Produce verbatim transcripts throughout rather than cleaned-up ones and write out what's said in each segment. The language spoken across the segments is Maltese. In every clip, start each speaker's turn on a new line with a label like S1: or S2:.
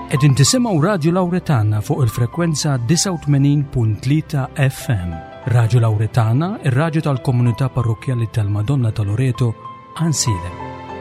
S1: Qegħdin tisimgħu Radio Lawretana fuq il-frekwenza tisa' u tmenin punt tlieta F M. Radio Lawretana, ir-radju tal-Komunità Parrokjali tal-Madonna ta' Loreto, Ansile.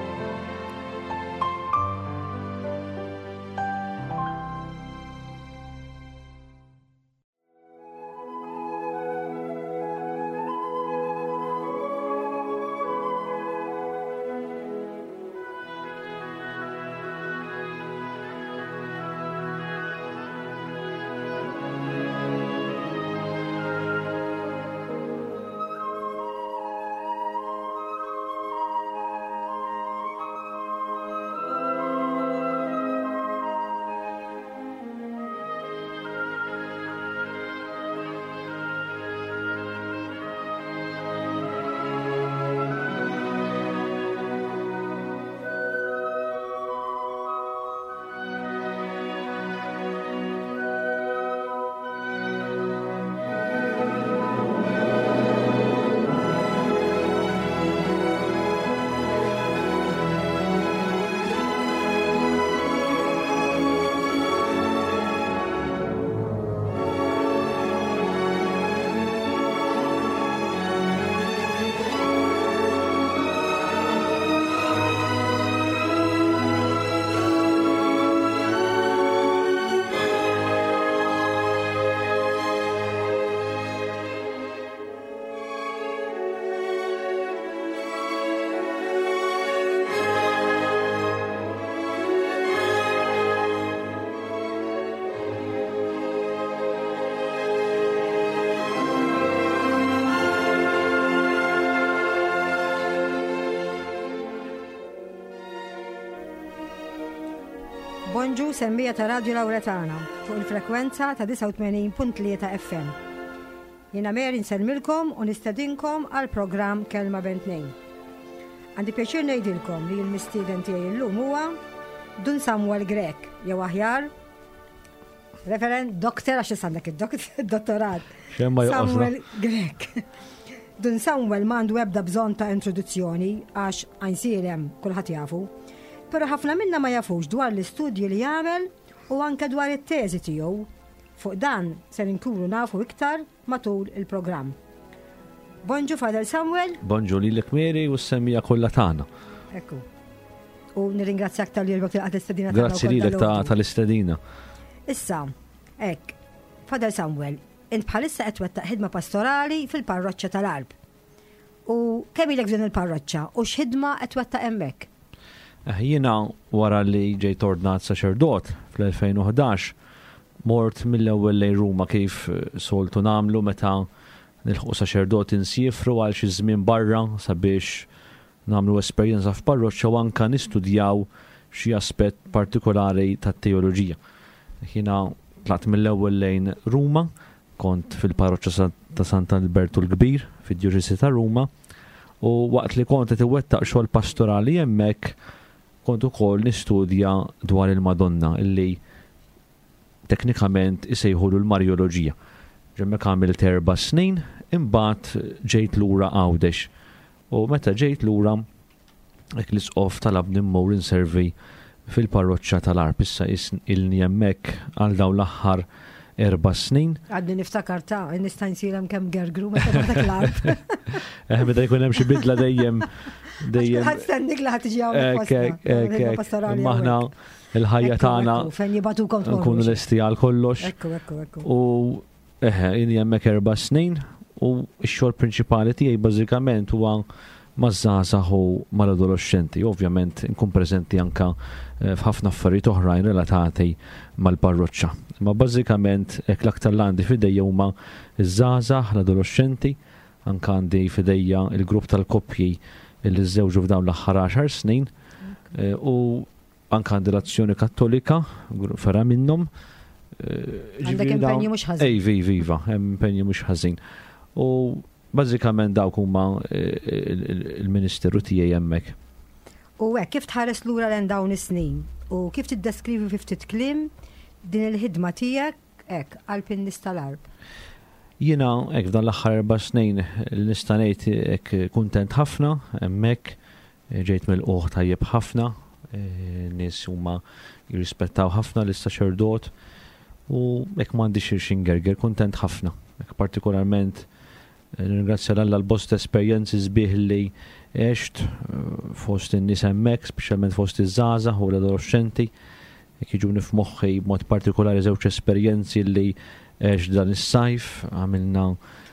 S2: Bonġu semmija ta' Radio Lawretana fuq il-frekwenza ta' tisa' u tmenin punt tlieta F M. Jiena Mary nselmilkom u nistedinkom għal programm Kelma bejn tnejn. Għandi pjaċir ngħidilkom li l-mistieden tiegħi llum huwa Dun Samuel Grek, jew aħjar Reverend Doktor għax għandek id-dottorat. Samuel Grek. Dun Samuel m'għandu ebda bżonn ta' introduzzjoni għax għajnsirem kulħadd jafu. Pero ħafna minna ma jafux dwar l-istudji li jagħmel u anke dwar it-teżi tiegħu. Fuq dan se nkunu nafu iktar matul il-programm. Bonġu Father Samuel.
S3: Bonġu lilek Mary u s-semmija kollha tagħna.
S2: Ekku. U nirringrazzjak tal-jirbok tal-istedina
S3: tagħna. Grazzi lilek tal-istedina.
S2: Issa, hekk, Father Samuel, int bħalissa qed twettaq ħidma pastorali fil-parroċċja tal-Alb. U kemm ilek din il-parroċċja u x'ħidma qed twettaq hemmhekk?
S3: Jiena wara li ġejt ordnat saċerdot fl-elfejn u ħdax mort mill-ewwel lejn Ruma kif soltu nagħmlu meta nilħu saċerdot insifru għal xi żmien barra sabiex nagħmlu esperjenza f'parroċċja u anke nistudjaw xi aspett partikolari tat-teoloġija. Jiena tlaqt mill-ewwel lejn Ruma, kont fil-parroċċja ta' Sant'Albertu l-Kbir fid-Djużisi ta' Ruma u waqt li kont qed iwettaq xogħol pastorali hemmhekk kont ukoll nistudja dwar il-Madonna illi teknikament isejħulu l-Marjoloġija. Ġemmek għamilt erba' snin, imbagħad ġejt lura Għawdex. U meta ġejt lura hekk l-isqof talabni mmur inservi fil-parroċċja tal-Arb. Issa ilni hemmhekk għal dawn l-aħħar erba' snin.
S2: Għadni niftakar ta' nista' nsirem kemm gergru meta dak l-Arb.
S3: Eh meta jkun hemm xi bidla dejjem dejjem.
S2: Ħadd stennik li ħadd tiġi
S3: posta. Maħna il-ħajja tagħna
S2: fejn jibatukom
S3: nkunu lesti għal kollox.
S2: Ekku, ekku, ekku.
S3: U eħe, inni hemmhekk erba' snin u x-xogħol prinċipali tiegħi bażikament huwa maż-żgħażagħ u mal-adolescenti. Ovvjament inkun preżenti anke f'ħafna affarijiet oħrajn relatati mal-parroċċja. Ma bażikament hekk l-aktar għandi f'idejja huma iż-żgħażagħ, l-adolescenti, anke għandi f'idejja il-grupp tal-koppji illi żżewġu f'dawn l-aħħar għaxar snin u anke għandi l-Azzjoni Kattolika, ferra minnhom.
S2: Għandek impenji mhux ħażin.
S3: Ej, viva, hemm impenji mhux ħażin. U bażikament dawk huma il-Ministeru tiegħi hemmhekk.
S2: U hekk kif tħares lura lejn dawn is-snin u kif tiddeskrivi fi ftit kliem din il-ħidma tiegħek hekk għall-Pinnis tal-Arb?
S3: Jiena hekk f'dan l-aħħar erba' snin li nista' ngħid hekk kuntent ħafna hemmhekk, ġejt mill-qoħ tajjeb ħafna, nies huma jirrispettaw ħafna l-saċerdot u hekk m'għandix xingerger, kuntent ħafna. Hekk partikolarment nirringrazzja Alla l-bost esperjenzi sbieħ li għext fost in-nies hemmhekk, speċjalment fost iż-żgħażagħ u l-adolescenti. Jekk jiġuni f'moħħi b'mod partikolari żewġ esperjenzi li għext dan is-sajf, għamilna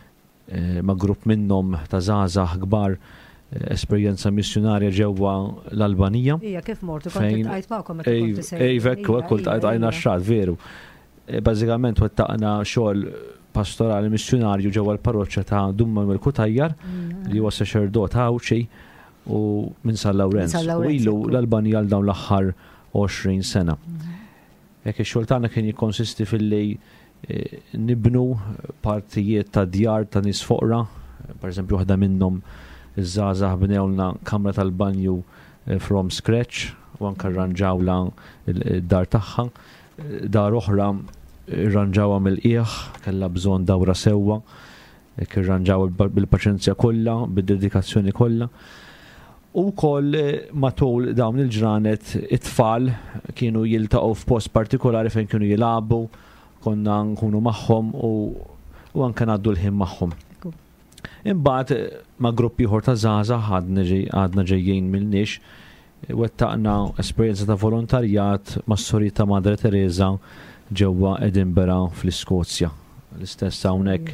S3: ma' grupp minnhom ta' żgħażagħ kbar esperjenza missjonarja ġewwa l-Albanija.
S2: Ija, kif mortu, kont tqajt magħkom meta kont
S3: Ejva, kont għajna x-xahar, veru. Bażikament wettaqna xogħol pastorali missjonarju ġewwa l-parroċċja ta' Dumma mill-Kutajjar li huwa saċerdot Awċi u minn San Lawrenz. U ilu l-Albanija għal dawn l-aħħar għoxrin sena. Jekk ix-xogħol tagħna kien jikkonsisti fil-li nibnu partijiet ta' djar ta' nies foqra, pereżempju waħda minnhom iż-żgħażagħ bnewlna kamra tal-banju from scratch u anke rranġawla d-dar tagħha. Dar oħra rranġawha mill-qiegħ, kellha bżonn dawra sewwa, irranġaw bil-paċenzja kollha, bid-dedikazzjoni kollha. U wkoll matul dawn il-ġranet it-tfal kienu jiltaqgħu f'post partikolari fejn kienu jilagħbu, konna nkunu magħhom u anke ngħaddu l-ħin magħhom. Imbagħad ma' gruppi ieħor ta' żgħażagħ għadna ġejjin mill-nix, wettaqna esperjenza ta' volontarjat mas sorita ta' Madre Teresa ġewwa Edinburgh fl-Iskozja. L-istess hawnhekk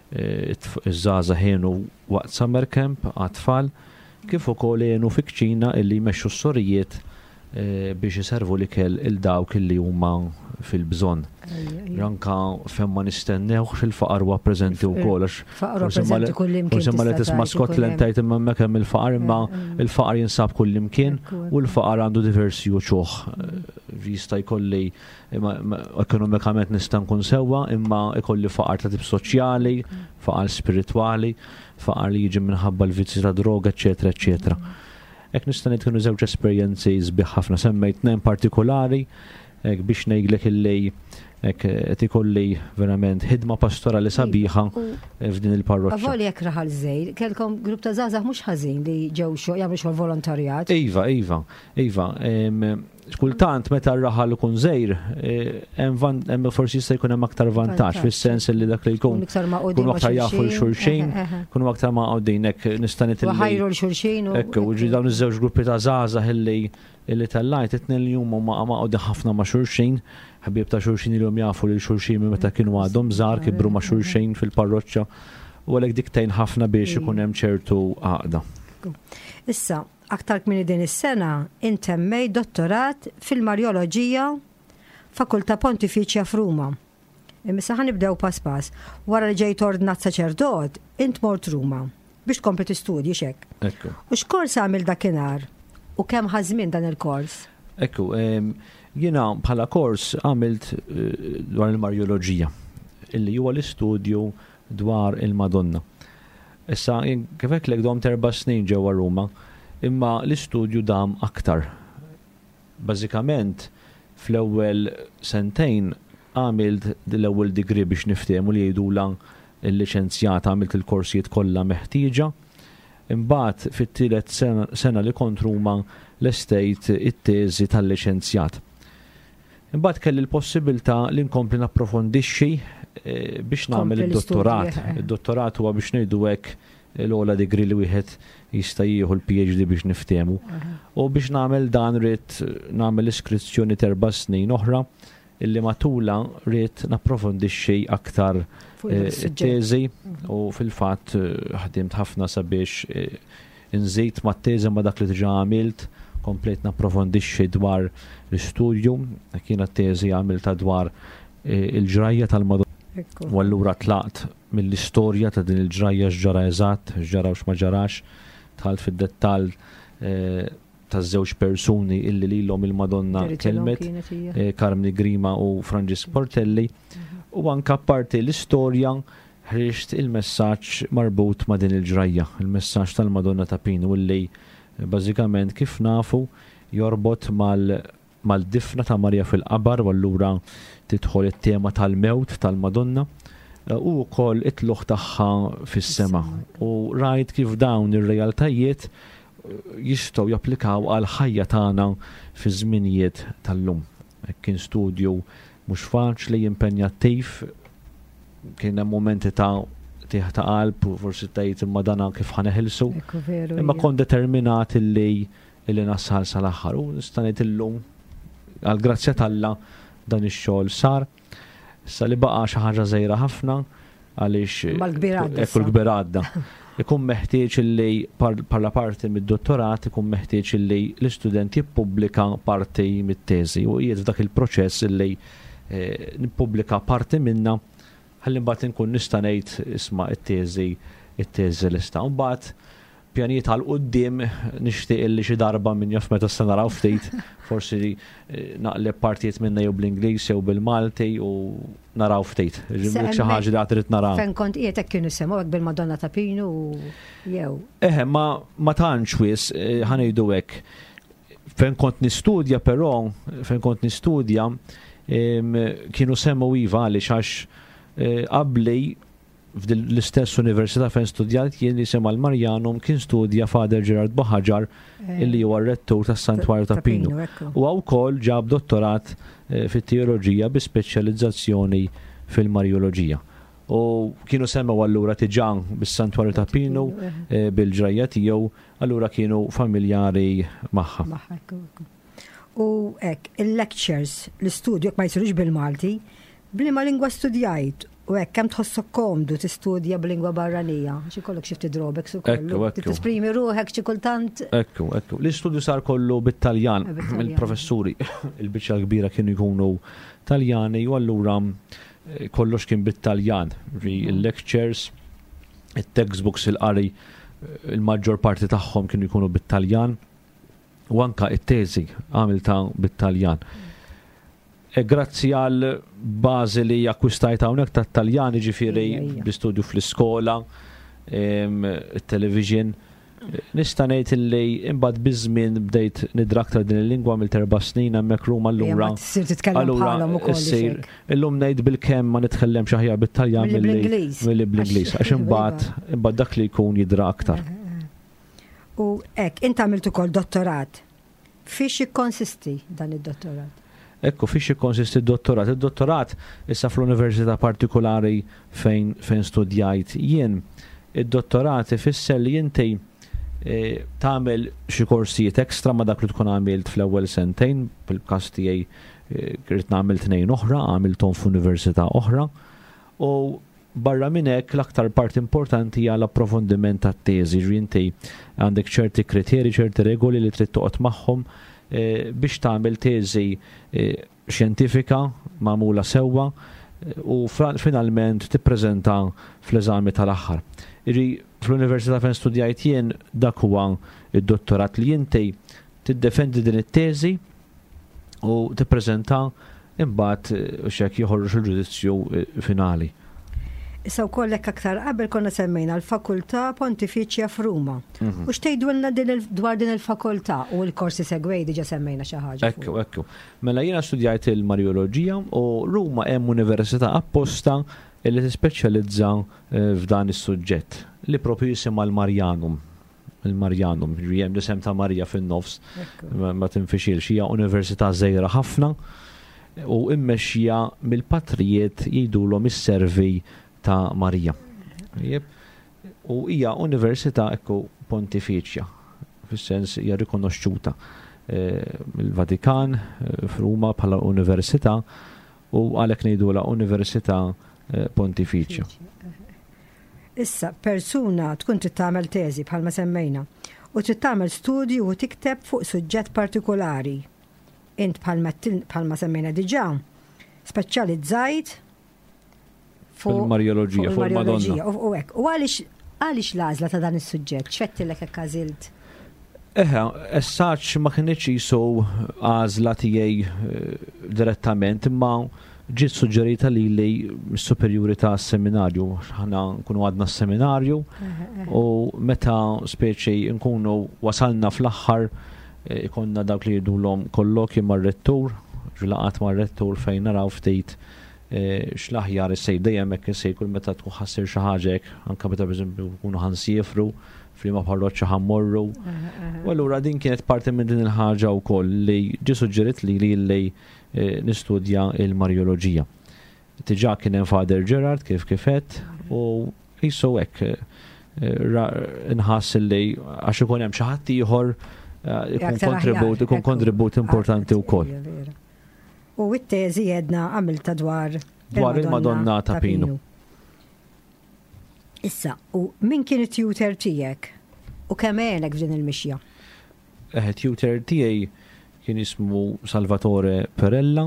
S3: iż-żgħażagħ ħienu waqt summer camp għat-tfal, kif ukoll għenu fi kċina illi jmexxu s-sorijiet biex iservu l-ikel il-dawk illi huma fil-bżonn. Ranka femma nistennewx il-faqar huwa preżenti wkoll għax forsi ma li tisma' Scotland tgħid imma hemmhekk hemm il-faqar imma il-faqar jinsab kull imkien u l-faqar għandu diversi uċuħ. Jista' jkolli ekonomikament nista' nkun sewwa imma ikolli faqar ta' tip soċjali, faqar spiritwali, faqar li jiġi minħabba l-vizzi ta' droga, eċetera, eċetera. Hekk nista' ngħid kienu żewġ esperjenzi sbieħ ħafna, semmejt tnejn partikolari hekk biex ngħidlek illi hekk qed ikolli verament ħidma pastorali sabiħa f'din il-parroċċja.
S2: Avoli jekk raħal żejr, kellkom grupp ta' żgħażagħ mhux ħażin li ġew jagħmlu xogħol volontarjat.
S3: Iva, iva, iva. Kultant meta r-raħal ikun żejr, hemm forsi jista' jkun hemm aktar vantaġġ fis-sens li dak li jkun kunu aktar jafu l-xulxin, kunu aktar maqgħudin hekk nista' nitilli.
S2: Ħajru l-xulxin u.
S3: Hekk u dawn iż-żewġ gruppi ta' żgħażagħ illi illi tal-lajt it-tnejn li huma ma' maqgħudin ħafna ma' xulxin, ħabieb ta' xulxin li jafu li xulxin meta kienu għadhom żgħar kibru ma' xulxin fil-parroċċja u għalhekk diktejn ħafna biex ikun hemm ċertu għaqda.
S2: Issa, aktar kmini din is-sena intemmej dottorat fil-Marjoloġija Fakultà Pontifiċja f'Ruma. Imissa ħanibdew pass pass. Wara li ġejt ordnat saċerdot, int mort Ruma biex tkompli tistudji x'hekk.
S3: Ekku.
S2: U x'kors għamil dakinhar u kemm ħażmin dan il-kors?
S3: Ekku, jiena bħala kors għamilt dwar il-Marjoloġija, illi huwa l-istudju dwar il-Madonna. Issa, kif hekk lek dom terba' snin ġewwa Ruma, imma l-istudju dam aktar. Bażikament, fl-ewwel sentejn għamilt l-ewwel degree biex niftehmu li jgħidula l-liċenzjat għamilt il-korsijiet kollha meħtieġa. Imbagħad fit-tielet sena, sena li kont Ruma l-estejt it-teżi tal-liċenzjat. Imbagħad kelli l-possibilità li nkompli napprofondixxi biex nagħmel id-dottorat. Id-dottorat huwa biex ngħidu hekk l-ogħla degree li wieħed jista' jieħu l-PhD biex niftehmu. U biex nagħmel dan rrid nagħmel iskrizzjoni terba' snin oħra illi matula rrid napprofondixxi aktar it-teżi u fil-fatt ħdimt ħafna sabiex inżid mat-teżi ma' dak li diġà għamilt, komplet napprofondixxi dwar l-istudju, kienet teżi għamilta dwar il-ġrajja tal-Madonna. U allura tlaqt mill-istorja ta' din il-ġrajja x'ġara eżatt, x'ġara u x'ma ġarax, tħalt fid-dettall taż-żewġ persuni illi lilhom il-Madonna kelmet, Carmine Grima u Franġis Portelli, u anke apparti l-istorja ħriġt il-messaġġ marbut ma' din il-ġrajja, il-messaġġ tal-Madonna ta' Pinu illi bażikament kif nafu jorbot mal-difna ta' Marja fil-qabar u allura tidħol it-tema tal-mewt tal-Madonna u wkoll it-tluħ tagħha fis-sema. U rajt kif dawn ir-realtajiet jistgħu japplikaw għal ħajja tagħna fi żminijiet tal-lum. Kien studju mhux faċli, impenjattiv, kien hemm momenti ta' tieħ ta' qalb, forsi tgħid imma dana kif ħaneħilsu. Imma kont determinat illi illi nassal sal-aħħar u nista' ngħid illum għal grazzja t'Alla dan ix-xogħol sar. Issa li baqa' xi ħaġa żgħira ħafna għaliex ekku l-kbir għadda. Ikun meħtieġ illi parla parti mid-dottorat ikun meħtieġ illi l-istudent jippubblika parti mit-teżi u qiegħed f'dak il-proċess illi nippubblika parti minna ħalli mbagħad inkun nista' ngħid isma' it-teżi it-teżi lista. Mbagħad pjanijiet għal quddiem nixtieq illi xi darba min jaf meta se naraw ftit forsi naqleb partijiet minna jew bl-Ingliż jew bil-Malti u naraw ftit. Xi ħaġa li għad irid naraw.
S2: Fejn kont qiegħed hekk kienu semgħu hekk bil-Madonna ta' Pinu jew.
S3: Eħe, ma ma tantx wis ħanejdu hekk. Fejn kont nistudja però, fejn kont nistudja kienu semmu iva għaliex għax qabli f'l-istess università fejn studjat jien li sema l-Marjanum kien studja Fader Gerard Boħaġar illi huwa r-rettur tas-Santwarju ta' Pinu. U wkoll ġab dottorat fit-teoloġija bi speċjalizzazzjoni fil-Marjoloġija. U kienu semmew allura tiġan bis-Santwarju ta' Pinu bil-ġrajja tiegħu, allura kienu familjari magħha.
S2: U hekk il-lectures l-istudju ma jsirux bil-Malti, bliema lingwa studjajt. U hekk kemm tħossok komdu tistudja b'lingwa barranija, xi kollok xi ftit drawbacks ukoll. Tisprimi ruħek xi kultant.
S3: Ekku, ekku. L-istudju sar kollu bit-Taljan, il-professuri, il-biċċa kbira kienu jkunu Taljani u allura kollox kien bit-Taljan. Il-lectures, it-textbooks il-qari, il-maġġor parti tagħhom kienu jkunu bit-Taljan u anka it-teżi għamilta bit-Taljan. Grazzi għal bażi li akkwistajt hawnhekk tat-Taljani ġifieri bl-istudju fl-iskola, it-television. Nista' ngħid illi imbagħad biż-żmien bdejt nidra aktar din il-lingwa mill-terba' snin hemmhekk Ruma allura. Allura issir illum ngħid bil-kemm ma nitkellem xi aħjar bit-Taljan milli bl-Ingliż għax imbagħad imbagħad dak li jkun jidra aktar.
S2: U hekk int għamilt ukoll dottorat. Fiex jikkonsisti dan id-dottorat?
S3: Ekku, fiex jikkonsisti d-dottorat. Id-dottorat issa fl-università partikolari fejn fejn studjajt jien. Id-dottorat ifisser li inti tagħmel xi korsijiet ekstra ma dak li tkun għamilt fl-ewwel sentejn, fil-każ tiegħi rrid nagħmel tnejn oħra, għamilthom f'università oħra. U barra minn hekk l-aktar part importanti hija l-approfondiment tat-teżi, inti għandek ċerti kriterji, ċerti regoli li trid toqgħod magħhom biex tagħmel teżi xjentifika magħmula sewwa u finalment tippreżenta fl-eżami tal-aħħar. Iġi fl-università fejn studjajt jien dak huwa id-dottorat li inti tiddefendi din it-teżi u tippreżenta imbagħad x'hekk joħorġ il-ġudizzju finali.
S2: Issa wkoll hekk aktar qabel konna semmejna l-Fakultà Pontifiċja f'Ruma. U x'tgħidulna dwar din il-fakultà u l-korsi segwej diġà semmejna xi ħaġa.
S3: Ekku, ekku. Mela jiena studjajt il-Marjoloġija u Ruma hemm università apposta li tispeċjalizza f'dan is-suġġett li propju jisimha l-Marjanum. Il-Marjanum, hemm l-isem ta' Marja fin-nofs ma tinfixilx, hija università żgħira ħafna u mmexxija mill-patrijiet jgħidulhom is-servi ta' Marija. U hija università ekku pontifiċja, fis-sens hija rikonoxxuta mill-Vatikan f'Ruma bħala università u għalhekk ngħidulha università pontifiċja.
S2: Issa persuna tkun trid tagħmel teżi bħalma semmejna u trid tagħmel studju u tikteb fuq suġġett partikolari. Int bħalma semmejna diġà speċjalizzajt
S3: fil-Marjoloġija, fuq il-Madonna.
S2: U hekk, u għaliex l-għażla ta' dan is-suġġett? X'fettilek hekk għażilt?
S3: Eħe, essaċ ma kienx jisu għażla tiegħi direttament, imma ġiet suġġerita li li s-superjuri ta' seminarju. Ħana nkunu għadna s-seminarju u meta speċi nkunu wasalna fl-aħħar ikonna dawk li jidulhom kollokji mar-rettur, ġlaqat mar-rettur fejn naraw ftit x'l-aħjar issej dejjem hekk isej kull meta tkun ħassir xi ħaġa hekk, anke meta pereżempju nkunu ħansifru f'liema parroċċa ħammorru. U allura din kienet parti minn din il-ħaġa wkoll li ġi suġġerit li li li nistudja il-Marjoloġija. Tiġà kien hemm Father Gerard kif kifet u jisu hekk inħass li għax ikun hemm xi ħadd ieħor ikun kontribut ikun kontribut importanti wkoll.
S2: U t-teżi jedna għamilta dwar
S3: dwar il-Madonna ta' Pinu.
S2: Issa, u min kien it-tutor tiegħek? U kemm għenek f'din il-mixja?
S3: Eh, tutor tiegħi kien ismu Salvatore Perella,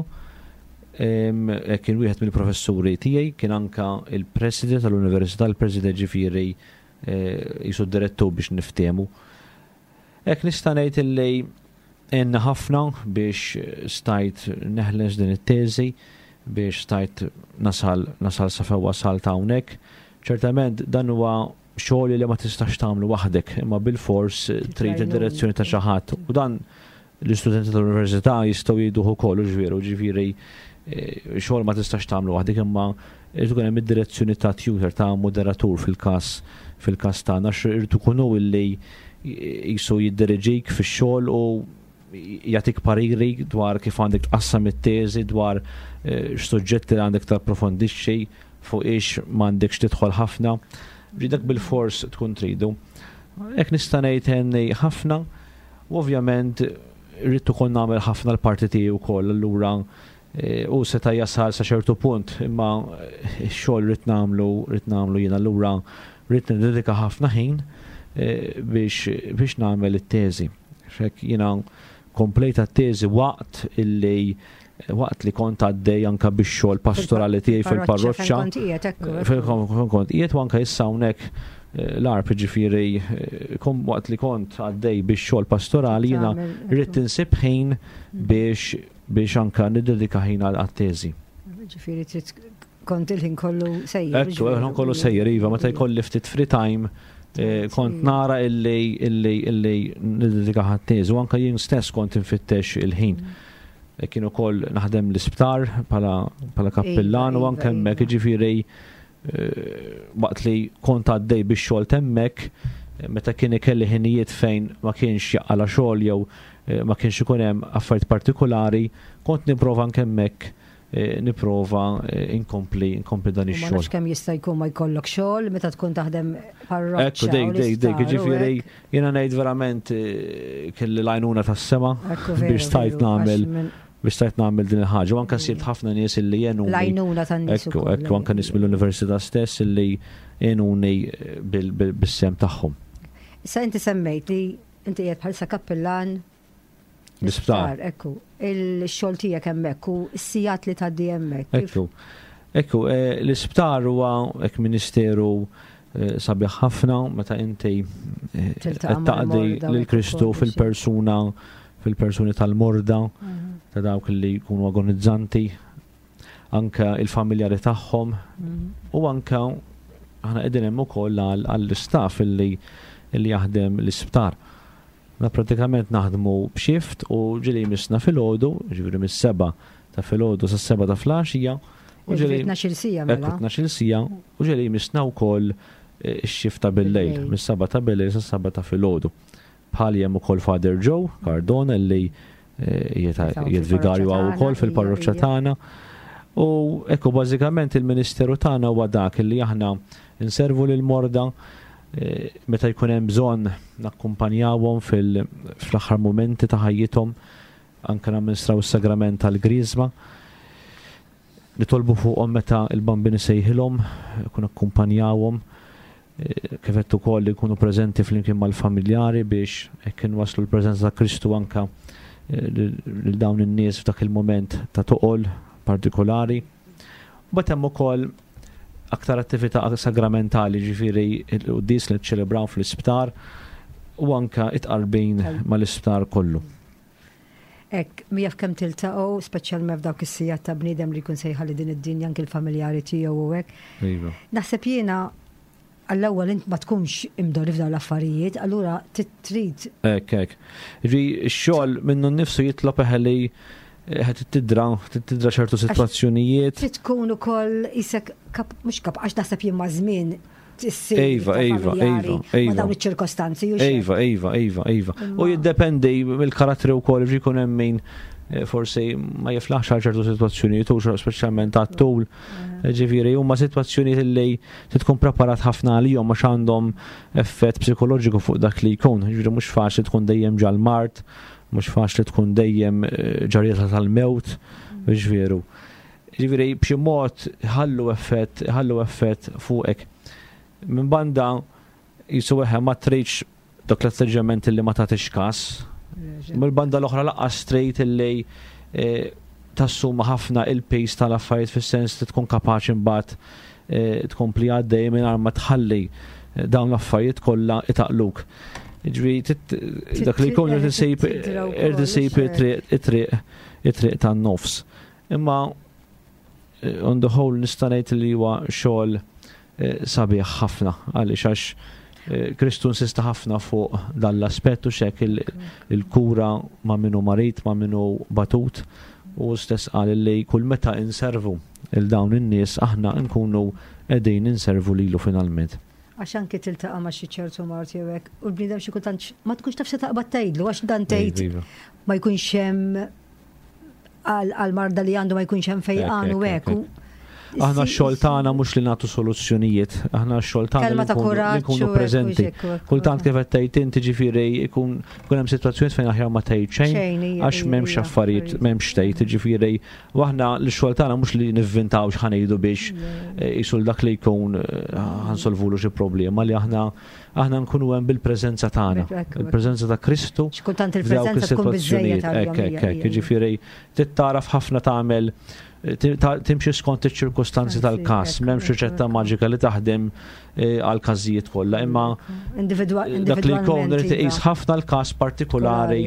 S3: kien wieħed mill-professuri tiegħi, kien anka il-President tal-Università, il-President ġifieri jisu direttu biex niftehmu. Hekk nista' ngħid illi għenna ħafna biex stajt neħles din it-teżi, biex stajt nasal nasal sa few wasalt hawnhekk. Ċertament dan huwa xogħol li ma tistax tagħmlu waħdek, imma bil-fors trid id-direzzjoni ta' xi ħadd. U dan l-istudenti tal-università jistgħu jieħduh ukoll ġvieru, ġifieri xogħol ma tistax tagħmlu waħdek, imma irid ikun hemm id-direzzjoni ta' tutor, ta' moderatur fil-każ fil-każ tagħna irid ikunu illi jisu jiddiriġik fix-xogħol u jagħtik pariri dwar kif għandek tqassam it-teżi, dwar x'suġġetti li għandek tapprofondixxi fuq ix m'għandekx tidħol ħafna. Ġidak bil-fors tkun tridu. Hekk nista' ngħid ħafna u ovvjament rrid tkun nagħmel ħafna l-parti tiegħi wkoll allura u seta' jasal sa ċertu punt, imma x-xogħol rrid nagħmlu rrid nagħmlu jien allura rrid nidedika ħafna ħin biex biex nagħmel it-teżi. X'hekk jiena komplejta t-teżi waqt illi waqt li kont għaddej anka biex xogħol pastorali tiegħi fil-parroċċa. Kont qiegħed u anke issa hawnhekk l-arp ġifieri waqt li kont għaddej biex xogħol pastorali jiena rrid insib ħin biex biex anka niddedika ħin għat-teżi.
S2: Ġifieri trid kont il-ħin kollu sejjer.
S3: Ekku, il-ħin kollu sejjer iva, meta jkolli ftit free time kont nara illi illi illi niddedika ħat-teżi u anke jien stess kont infittex il-ħin. Kienu kol naħdem l-isptar pala, pala kappillan u anke hemmhekk jiġifieri waqt li kont għaddej biex xogħol temmek meta kien ikelli ħinijiet fejn ma kienx jaqala xogħol jew ma kienx ikun hemm affarijiet partikolari, kont nipprova anke hemmhekk nipprova inkompli inkompli dan ix-xogħol.
S2: Ma kemm jista' jkun ma jkollok xogħol meta tkun taħdem parroċċa.
S3: Ekku dejk dejk dejk jiġifieri jiena ngħid verament kelli l-għajnuna tas-sema biex stajt nagħmel biex stajt nagħmel din il-ħaġa. U anke sirt ħafna nies illi jenuni.
S2: L-għajnuna tan-nies.
S3: Ekku, ekku anke nies mill-università stess illi jenuni bis-sem tagħhom.
S2: Issa inti semmejt li inti qiegħed bħalsa kappillan
S3: l-isptar.
S2: Ekku, il-xogħol tiegħek hemmhekk u s-sigħat li tgħaddi hemmhekk.
S3: Ekku. Ekku, l-isptar huwa hekk ministeru sabiħ ħafna meta inti taqdi lill-Kristu fil-persuna fil-persuni tal-morda, ta' dawk li jkunu agonizzanti, anka il-familjari tagħhom u anka aħna qegħdin hemm ukoll għall-istaff illi illi jaħdem l-isptar. Na pratikament naħdmu b'xift u ġieli misna fil-ħodu, ġifieri mis-seba' ta' fil-ħodu sa' seba' ta' flaxija.
S2: U ġieli tnax-il sija mela.
S3: tnax-il sija u ġieli misna wkoll ix-xift ta' bil-lejl, mis-seba' ta' bil-lejl sa' seba' ta' fil-ħodu. Bħal hemm ukoll Father Joe Cardona li jiet vigarju għaw ukoll fil-parroċċa tagħna. U ekku bażikament il-Ministeru tagħna huwa dak li aħna nservu lil morda meta jkun hemm bżonn nakkumpanjawhom fil-aħħar mumenti ta' ħajjithom, anke namministraw is-sagrament tal-Griżma. Nitolbu fuqhom meta l-bambini sejħilhom, kun akkumpanjawhom kif qed ukoll jkunu preżenti flimkien mal-familjari biex hekk inwasslu l-preżenza ta' Kristu anke lil dawn in-nies f'dak il-moment ta' toqol partikolari. Bat hemm ukoll aktar attività sagramentali ġifieri l-quddies li ċċelebraw fl-isptar u anke itqarbin mal-isptar kollu.
S2: Ek, mi jaf kemm tiltaqgħu, speċjalment f'dawk is-sigħat ta' bniedem li jkun sejħa li din id-dinja anke l-familjari tiegħu u hekk. Naħseb jiena għall-ewwel int ma tkunx imdorri f'dawn l-affarijiet, allura trid.
S3: Hekk hekk. Ġi x-xogħol minnu nnifsu jitlob eħeli qed tidra tidra ċertu sitwazzjonijiet.
S2: Trid tkun ukoll isek mhux kap għax naħseb jien ma' żmien tissir.
S3: Iva, iva, iva, iva.
S2: Ma dawn iċ-ċirkostanzi.
S3: Iva, iva, iva, iva. U jiddependi mill-karattri wkoll biex ikun hemm min forsi ma jiflaħx għal ċertu sitwazzjonijiet u speċjalment għat-tul. Ġifieri huma sitwazzjonijiet li tkun preparat ħafna għalihom għax għandhom effett psikoloġiku fuq dak li jkun. Ġifieri mhux faċli tkun dejjem ġal mart, mhux faċli tkun dejjem ġarrieta tal-mewt, biex veru. Ġifieri b'xi mod ħallu effett, ħallu effett fuqek. Minn banda jisu ma tridx dak l-atteġġament li ma tagħtix każ. Mill-banda l-oħra laqqas straight illi tassuma ħafna il-pace tal-affarijiet fis-sens li tkun kapaċi mbagħad tkompli għaddej mingħajr ma tħalli dawn l-affarijiet kollha itaqluk. Ġifieri dak li jkun irid isejb irid isejb it-triq it-triq tan-nofs. Imma on the whole nista' ngħid li huwa xogħol sabiħ ħafna għaliex għax Kristu insista ħafna fuq dan l-aspett u xek il-kura ma' minnu marit, ma' minnu batut u stess qal li kull meta inservu il-dawn in-nies aħna nkunu qegħdin inservu lilu finalment.
S2: Għax anke tiltaqa' ma' xi ċertu marti hekk u l-bniedem xi kultant ma tkunx taf se taqbad tgħidlu għax dan tgħid ma jkunx hemm għall-marda li għandu ma jkunx hemm fejqan u hekk.
S3: Aħna x-xogħol tagħna mhux li nagħtu soluzzjonijiet, aħna x-xogħol tagħna li nkunu preżenti. Kultant kif qed tgħid inti ġifieri jkun jkun hemm sitwazzjonijiet fejn aħjar ma tgħid xejn għax m'hemmx affarijiet, m'hemmx tgħid, ġifieri u aħna l-xogħol tagħna mhux li nivvintaw x'ħanejdu biex isul dak li jkun ħansolvulu xi problema li aħna aħna nkunu hemm bil-preżenza tagħna, il-preżenza ta' Kristu.
S2: X'kultant il-preżenza tkun biżżejjed
S3: għal ġifieri tittaraf ħafna tagħmel timxi skont iċ-ċirkostanzi tal-każ, m'hemmx riċetta maġika li taħdem għal każijiet kollha, imma dak li jkun irid iqis ħafna l-każ partikolari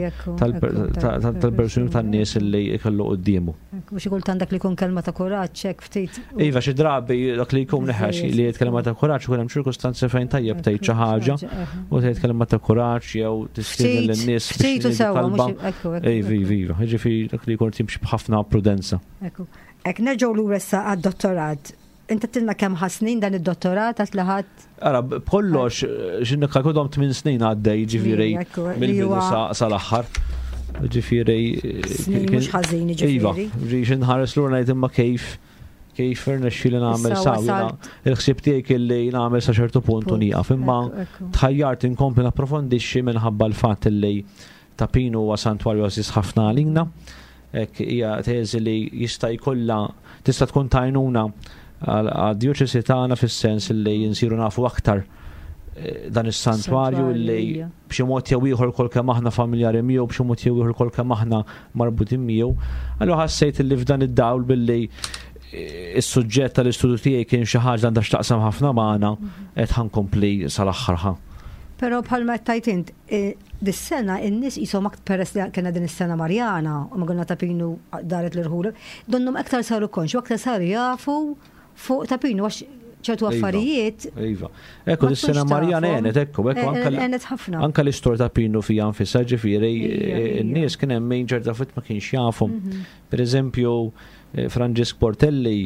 S3: tal-persuni tan-nies li jkollu qudiemu.
S2: Mhux kultant dak li jkun kelma ta' kuraġġ hekk ftit.
S3: Iva xi drabi dak li jkun neħax li jgħid kelma ta' kuraġġ ikun hemm ċirkostanzi fejn tajjeb tgħid xi ħaġa u tgħid kelma ta' kuraġġ jew tistiedel lin-nies
S2: ftit sewwa
S3: Iva, iva, jiġifieri dak li jkun timxi b'ħafna prudenza.
S2: Ek nerġgħu lura issa għad-dottorat. Inta tilna kemm ħasnin dan id-dottorat għat laħat?
S3: Ara, b'kollox, xinna kalkodhom tmien snin għaddej, ġifieri mill-bidu sal-aħħar. Ġifieri.
S2: Mhux ħażin, ġifieri.
S3: Iva, xinħares lura ngħid imma kejf kif irnexxieli nagħmel sawja. Il-ħsieb tiegħi illi nagħmel sa ċertu punt u nieqaf, imma tħajjart inkompli napprofondixxi minħabba l-fatt illi Tapinu huwa santwarju għażiż ħafna għalina. Ek hija teżi li jista' jkollha tista' tkun tajnuna għad-dioċesi tagħna fis-sens li jinsiru nafu aktar dan is-santwarju li b'xi mod jew ieħor kolkemm aħna familjari miegħu b'xi mod jew ieħor kolkemm aħna marbutin miegħu. Allura ħassejt li f'dan id-dawl billi is-suġġett tal-istudju tiegħi kien xi ħaġa għandha x'taqsam ħafna magħna qed ħankompli sal-aħħar.
S2: Però bħalma tajt int, dis-sena in-nies qishom aktar peress li kena din is-sena Marjana u ma għandna Tapinu daret l-irħula, donnhom aktar saru konxu, aktar saru jafu fuq Tapinu għax ċertu affarijiet.
S3: Iva. Ekku dis-sena Marjana għenet, ekku, ekku anke l-istor Tapinu fija nfisha ġifieri n-nies kien hemm min ċerta fitt ma kienx jafhom. Pereżempju Franġisk Portelli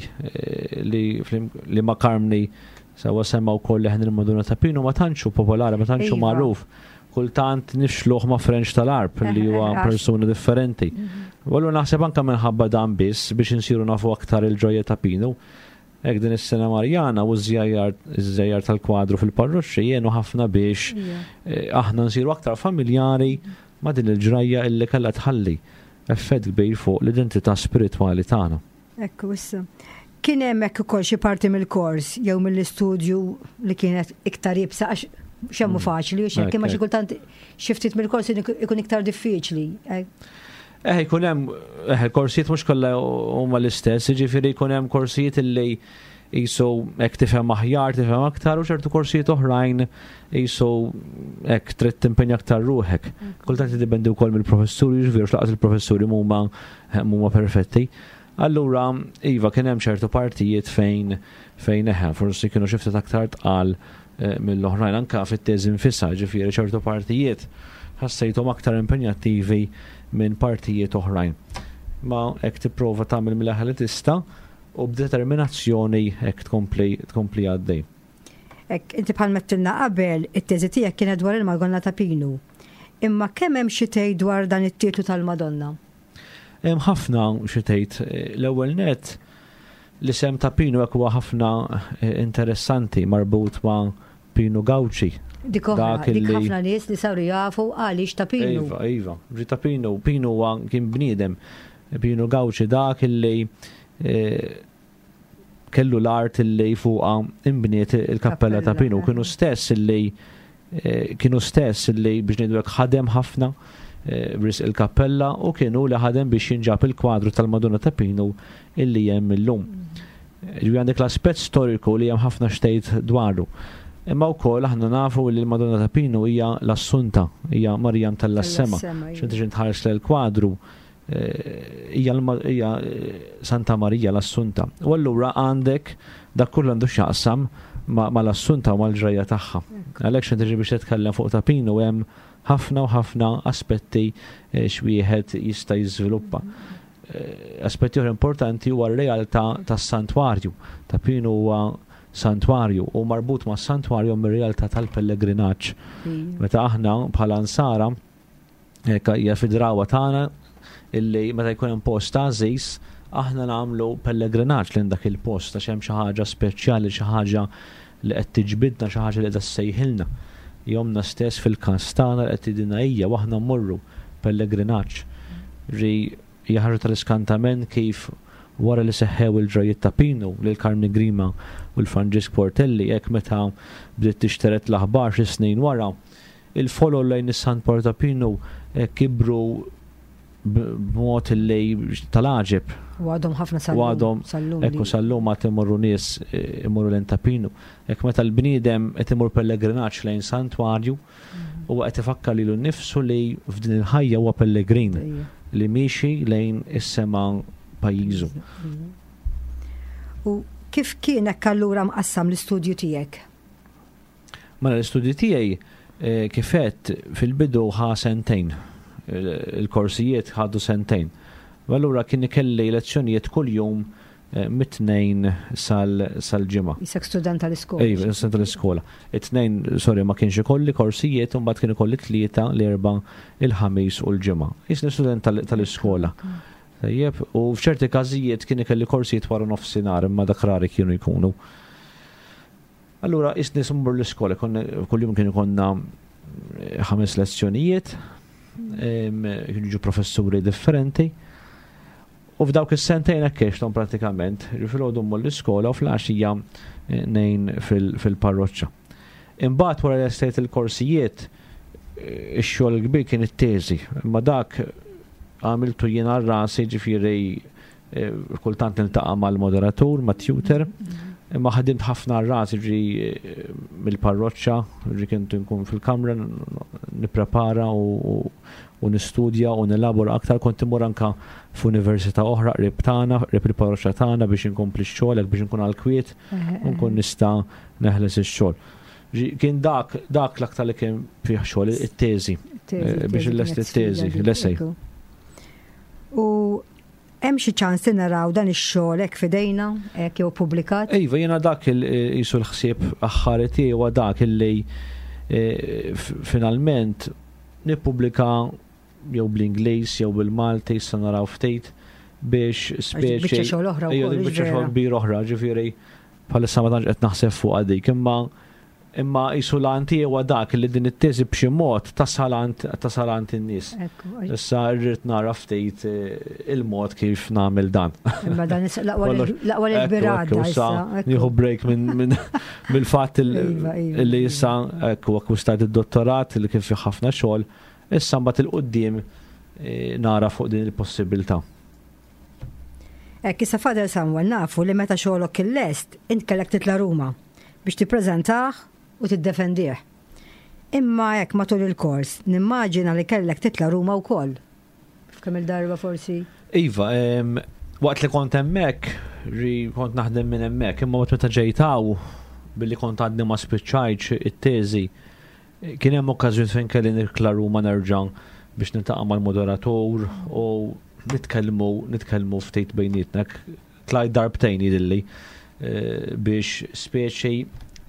S3: li ma karmni sewa semma wkoll leħen il-Maduna Tapinu ma tantxu popolari, ma tantxu magħruf. Kultant nixluħ ma' French tal-Arb li huwa persuni differenti. Wallu naħseb anke minħabba dan biss biex insiru nafu aktar il-ġojja Tapinu. Hekk din is-sena Marjana u ż-żjajjar tal-kwadru fil-parroċċi jienu ħafna biex aħna nsiru aktar familjari ma' din il-ġrajja illi kellha tħalli effett kbir fuq l-identità spiritwali tagħna.
S2: Ekku issa. Kien hemm hekk ukoll xi parti mill-kors jew mill-istudju li kienet iktar jibsa għax xemmu faċli u xekk imma xi kultant xi ftit mill-kors ikun iktar diffiċli.
S3: Eh jkun hemm korsijiet mhux kollha huma l-istess, jiġifieri jkun hemm korsijiet illi qisu hekk tifhem aħjar, tifhem aktar u ċertu korsijiet oħrajn qisu hekk trid timpenja aktar ruħek. Kultant jiddependi wkoll mill-professuri, jiġifieri x'laqas il-professuri huma huma perfetti. Allura, iva, kien hemm ċertu partijiet fejn fejn eħe, forsi kienu xi ftit aktar tqal mill-oħrajn anke fit-teżi nfisha, ġifieri ċertu partijiet ħassejthom aktar impenjattivi minn partijiet oħrajn. Ma hekk tipprova tagħmel mill-aħħar li tista' u b'determinazzjoni hekk tkompli tkompli għaddej.
S2: Ek, inti bħal mettilna qabel, it-teżi tiegħek kienet dwar il-Madonna ta' Pinu. Imma kemm hemm xi tgħid dwar dan it-titlu tal-Madonna?
S3: Hemm ħafna xi tgħid. L-ewwel net l-isem ta' Pinu hekk huwa ħafna interessanti marbut ma' Pino Gauci.
S2: Dik oħra, dik ħafna nies li saru jafu għaliex ta' Pinu.
S3: Iva, iva, ġi ta' Pinu. Pinu huwa kien bniedem. Pino Gauci dak illi kellu l-art illi fuqa imbniet il-kappella ta' Pinu. Kienu stess illi kienu stess illi biex ngħidu hekk ħadem ħafna bris il-kappella u kienu li ħadem biex jinġab il-kwadru tal-Madonna ta' Pinu illi hemm illum. Ġi għandek l-aspett storiku li hemm ħafna xtejt dwaru. Imma wkoll aħna nafu li l-Madonna ta' Pinu hija l-Assunta, hija Marjam tal-Lassema. X'inti xi tħares l-kwadru hija Santa Marija l-Assunta. U allura għandek dak kull għandu x'jaqsam ma l-Assunta u mal-ġrajja tagħha. Għalhekk x'inti ġi biex titkellem fuq ta' Pinu hemm ħafna u ħafna aspetti x'wieħed jista' jiżviluppa. Aspetti oħra importanti huwa r-realtà tas-santwarju. Ta' Pinu huwa santwarju u marbut ma' santwarju mir-realtà tal-pellegrinaġġ. Meta aħna bħala Ansara hija fid-drawa tagħna illi meta jkun hemm post ta' żejs aħna nagħmlu pellegrinaġġ lejn dak il-post għax hemm xi ħaġa speċjali, xi ħaġa li qed tiġbidna, xi ħaġa li qed issejħilna. Jomna stess fil-każ tagħna qed tidina hija u aħna mmorru pellegrinaġġ. Ġi jaħarġu tal-iskantament kif wara li seħħew il-ġrajiet ta' Pinu lil Carmine Grima u l-Franġisk Portelli hekk meta bdiet tixteret l-aħbar xi snin wara, il-follow lejn is-Sant Port ta' Pinu kibru b'mod li tal-aġeb.
S2: Għadhom ħafna sallum.
S3: Għadhom, ekku sallum għat imorru nies imorru lejn ta' Pinu. Ekk meta l-bniedem qed imur pellegrinaġġ lejn santwarju u qed ifakkar lilu nnifsu li f'din il-ħajja huwa pellegrin li miexi lejn is-sema pajjiżu.
S2: U kif kien hekk allura mqassam l-istudju tiegħek?
S3: Mela l-istudju tiegħi kifet fil-bidu ħa sentejn. Il-korsijiet ħaddu sentejn. U allura kien ikelli lezzjonijiet kull jum mit-tnejn sal-ġimgħa.
S2: Isek student tal-iskola.
S3: Ejja, student tal-iskola. It-tnejn, sorry, ma kienx ikolli korsijiet u mbagħad kien ikolli tlieta l-erba' il-ħamis u l-ġimgħa. Isni student tal-iskola. Tajjeb, u f'ċerti każijiet kien ikelli korsijiet wara nofsinhar imma dak rari kienu jkunu. Allura isni sumur l-iskola, kull jum kien ikonna ħames lezzjonijiet. Kienu ġu professuri differenti u f'dawk is-sentejn hekk pratikament fil-għodu l-iskola u fl-għaxija nejn fil-parroċċa. Imbagħad wara li stejt il-korsijiet ix-xogħol kbir kien it-teżi, imma dak għamiltu jien għal rasi ġifieri kultant niltaqa' mal-moderatur, mat-tutor, imma ħadimt ħafna rasi ġi mill-parroċċa, ġi kientu nkun fil-kamra, nipprepara u nistudja u nilabora aktar, kont imur anka f'università oħra qrib tagħna, qrib il-parroċċa tagħna biex inkompli x-xogħol, biex inkun għall-kwiet u nkun nista' neħles ix-xogħol. Kien dak dak l-aktar li kien fih xogħol it-teżi biex il-lest it-teżi, l-essej.
S2: U hemm xi ċans li naraw dan ix-xogħol hekk f'idejna hekk jew pubblikat? Iva,
S3: jiena dak qisu l-ħsieb aħħari tiegħi huwa dak illi finalment nippubblika jew bl-Ingliż jew bil-Malti issa naraw ftit biex speċi
S2: biċċa xogħol oħra wkoll.
S3: Biċċa xogħol kbir oħra, ġifieri bħalissa ma tantx qed naħseb fuq dik, imma imma qisu l-anti huwa dak li din it-teżi b'xi mod tasalant in-nies. Issa rrid nara ftit il-mod kif nagħmel dan.
S2: Imma dan l-aqwa l-birada issa.
S3: Nieħu break minn mill-fatt li issa hekk akkwistat id-dottorat li kien fih ħafna xogħol, issa mbagħad il-qudiem nara fuq din il-possibilità.
S2: Hekk issa Father Samuel nafu li meta xogħolok il-lest int kellek titla' Ruma biex tippreżentah u tiddefendih. Imma hekk matul il-kors, nimmaġina li kellek titla' Ruma wkoll. Kemm il-darba forsi?
S3: Iva, waqt li kont hemmhekk, kont naħdem minn hemmhekk, imma waqt meta ġejtaw billi kont għadni ma spiċċajtx it-teżi, kien hemm okkażjoni fejn kelli nirkla Ruma nerġa' biex niltaqa' mal-moderatur u nitkellmu nitkellmu ftit bejnietna. Tlajt darbtejn jidilli biex speċi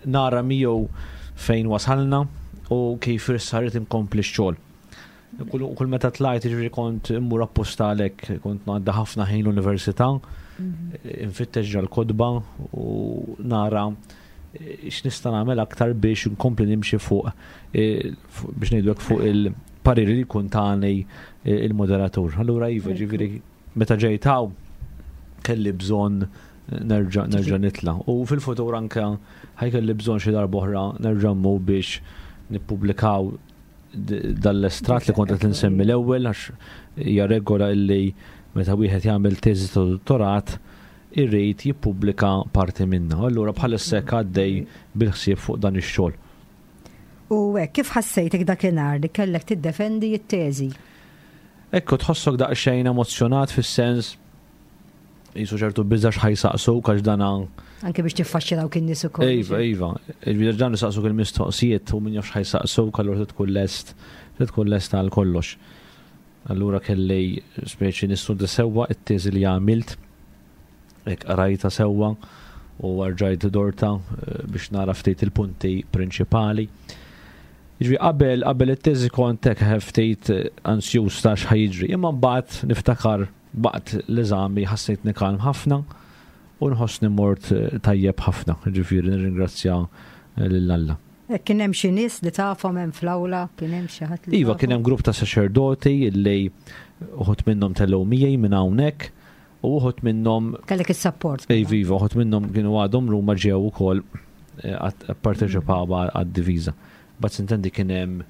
S3: nara miegħu fejn wasalna u kif saret inkompli x-xogħol. Kull meta tlajt jiġri kont immur apposta għalhekk, kont ngħadda ħafna ħin l-università, infittex ġal-kodba u nara x'nista' nagħmel aktar biex inkompli nimxi fuq biex ngħidlek fuq il-pariri li jkun tagħni il-moderatur. Allura iva ġifieri meta ġejtaw kelli bżonn nerġa' nerġa' nitla' u fil-futur anke ħajkelli bżonn xi darba oħra nerġa' mmu biex nippubblikaw dal-estrat li kont qed insemmi l-ewwel għax hija regola li meta wieħed jagħmel teżi ta' dottorat irrid jippubblika parti minnha. Allura bħalissa hekk għaddej bil-ħsieb fuq dan ix-xogħol.
S2: U hekk kif ħassejtek dakinhar li kellek tiddefendi t-teżi?
S3: Ekku tħossok daqsxejn emozzjonat fis-sens jisu ċertu biża x'ħajsaqsuk għax dan
S2: anke biex tiffaxxi dawk in-nies ukoll.
S3: Iva, iva. Il-ġan nisaqsuk il-mistoqsijiet u min jafx ħajsaqsuk allura tkun lest, tkun lest għal kollox. Allura kelli speċi nistudja sewwa it-teżi li għamilt, hekk qarajta sewwa u rġajt dorta biex nara ftit il-punti prinċipali. Jiġri qabel qabel it-teżi kont hekk ftit ansjuż ta' x'ħajġri, imma mbagħad niftakar baqt l-eżami ħassejtni kalm ħafna u nħossni mort tajjeb ħafna, ġifieri nirringrazzja lill-Alla.
S2: Kien hemm xi nies li tafhom hemm fl-awla, kien hemm xi ħadd li
S3: Iva, kien hemm grupp ta' saċerdoti li uħud minnhom tellgħu miegħi minn hawnhekk u uħud minnhom
S2: kellek is-support.
S3: Iva, iva, uħud minnhom kienu għadhom Ruma ġew ukoll apparteċipaw għad-diviża. Bad sintendi kien hemm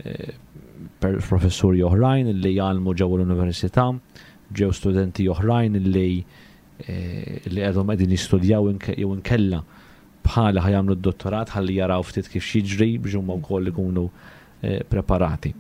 S3: professuri oħrajn li jgħallmu ġew l-università, ġew studenti oħrajn li li għedhom għedin jistudjaw jew inkella bħala ħajamlu d-dottorat ħalli jaraw ftit kif xiġri biex huma wkoll ikunu preparati.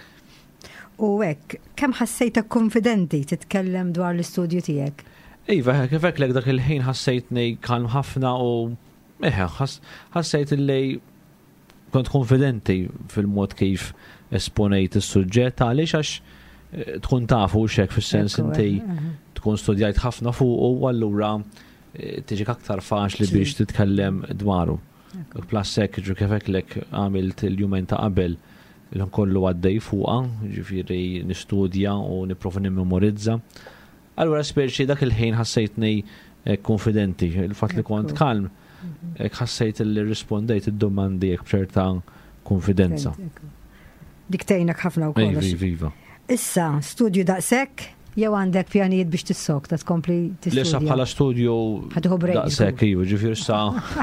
S2: U hekk, kemm ħassejtek konfidenti titkellem dwar l-istudju tiegħek?
S3: Iva, kif hekk lek dak il-ħin ħassejtni kalm ħafna u eħe, ħassejt li kont konfidenti fil-mod kif esponejt is-suġġett għaliex għax tkun tafu xek fis-sens inti tkun studjajt ħafna fuq u allura tiġik aktar faċli biex titkellem dwaru. Plassek ġu kifek lek għamilt il-jumejn ta' qabel il-ħon kollu għaddej fuqa, ġifiri nistudja u niprofa nimmemorizza. Allura speċi dak il-ħin ħassejtni konfidenti, il-fat li kont kalm, ħassejt li rispondejt id-domandi bċerta konfidenza.
S2: Diktejnak ħafna u kollox.
S3: Viva.
S2: Issa, studju daqsek, jew għandek pjanijiet biex tissok ta' tkompli tistudja?
S3: Lissa bħala studju daqsek, ju, ġifir issa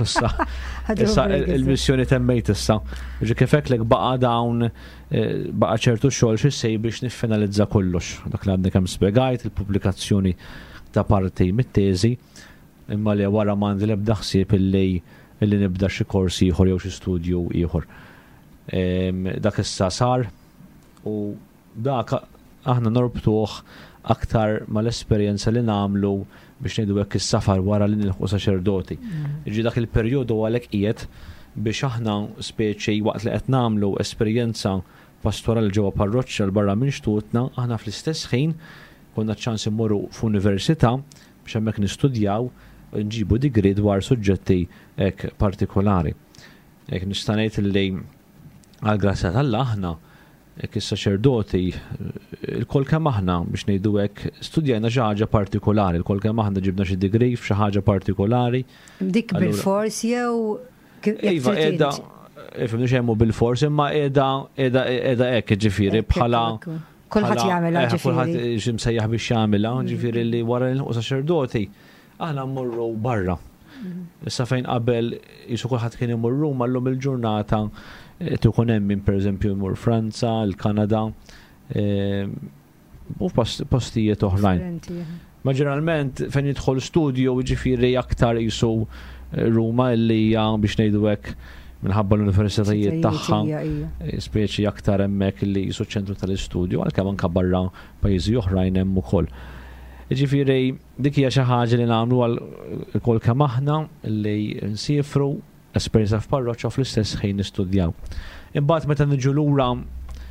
S3: issa il-missjoni temmejt issa. Ġi kifek lek baqa dawn baqa ċertu xogħol xissej biex niffinalizza kollox. Dak li għandek hemm spjegajt il-pubblikazzjoni ta' parti mit-teżi, imma li wara m'għandi l-ebda ħsieb illi illi nibda xi korsi ieħor jew xi studju ieħor. Dak issa sar u dak aħna norbtuh aktar mal-esperjenza li nagħmlu biex ngħidu hekk is-safar wara li nilħu saċerdoti. Jiġi dak il-perjodu għalhekk qiegħed biex aħna speċi waqt li qed nagħmlu esperjenza pastorali ġewwa parroċċa l barra minn xtutna, aħna fl-istess ħin konna ċans immorru f'università biex hemmhekk nistudjaw u nġibu digri dwar suġġetti hekk partikolari. Hekk nista' ngħid li għall-grazzja tal-Alla aħna hekk is-saċerdoti il-kol kemm aħna biex ngħidu hekk studjajna xi ħaġa partikolari, il-kol kemm aħna ġibna xi degree f'xi ħaġa partikolari.
S2: Dik bil-fors jew
S3: Iva qiegħda ifhimni xemmu bil-fors imma qiegħda qiegħda qiegħda hekk ġifieri bħala
S2: kulħadd jagħmilha ġifieri.
S3: Kulħadd x'imsejjaħ biex jagħmilha, ġifieri li wara nilħu saċerdoti aħna mmorru barra. Issa fejn qabel jisu kulħadd kien imur Ruma llum il-ġurnata tukun hemm minn pereżempju jmur Franza, il-Kanada u postijiet oħrajn. Ma ġeneralment fejn jidħol studju jiġifieri aktar jisu Ruma li hija biex ngħidu hekk minħabba l-universitajiet tagħha speċi aktar hemmhekk li jisu ċentru tal-istudju għalkemm anke barra pajjiżi oħrajn hemm ukoll. Jiġifieri dik hija xi ħaġa li nagħmlu għal kol kemm aħna li nsifru esperjenza f'parroċċa fl-istess ħin nistudjaw. Imbagħad meta niġu lura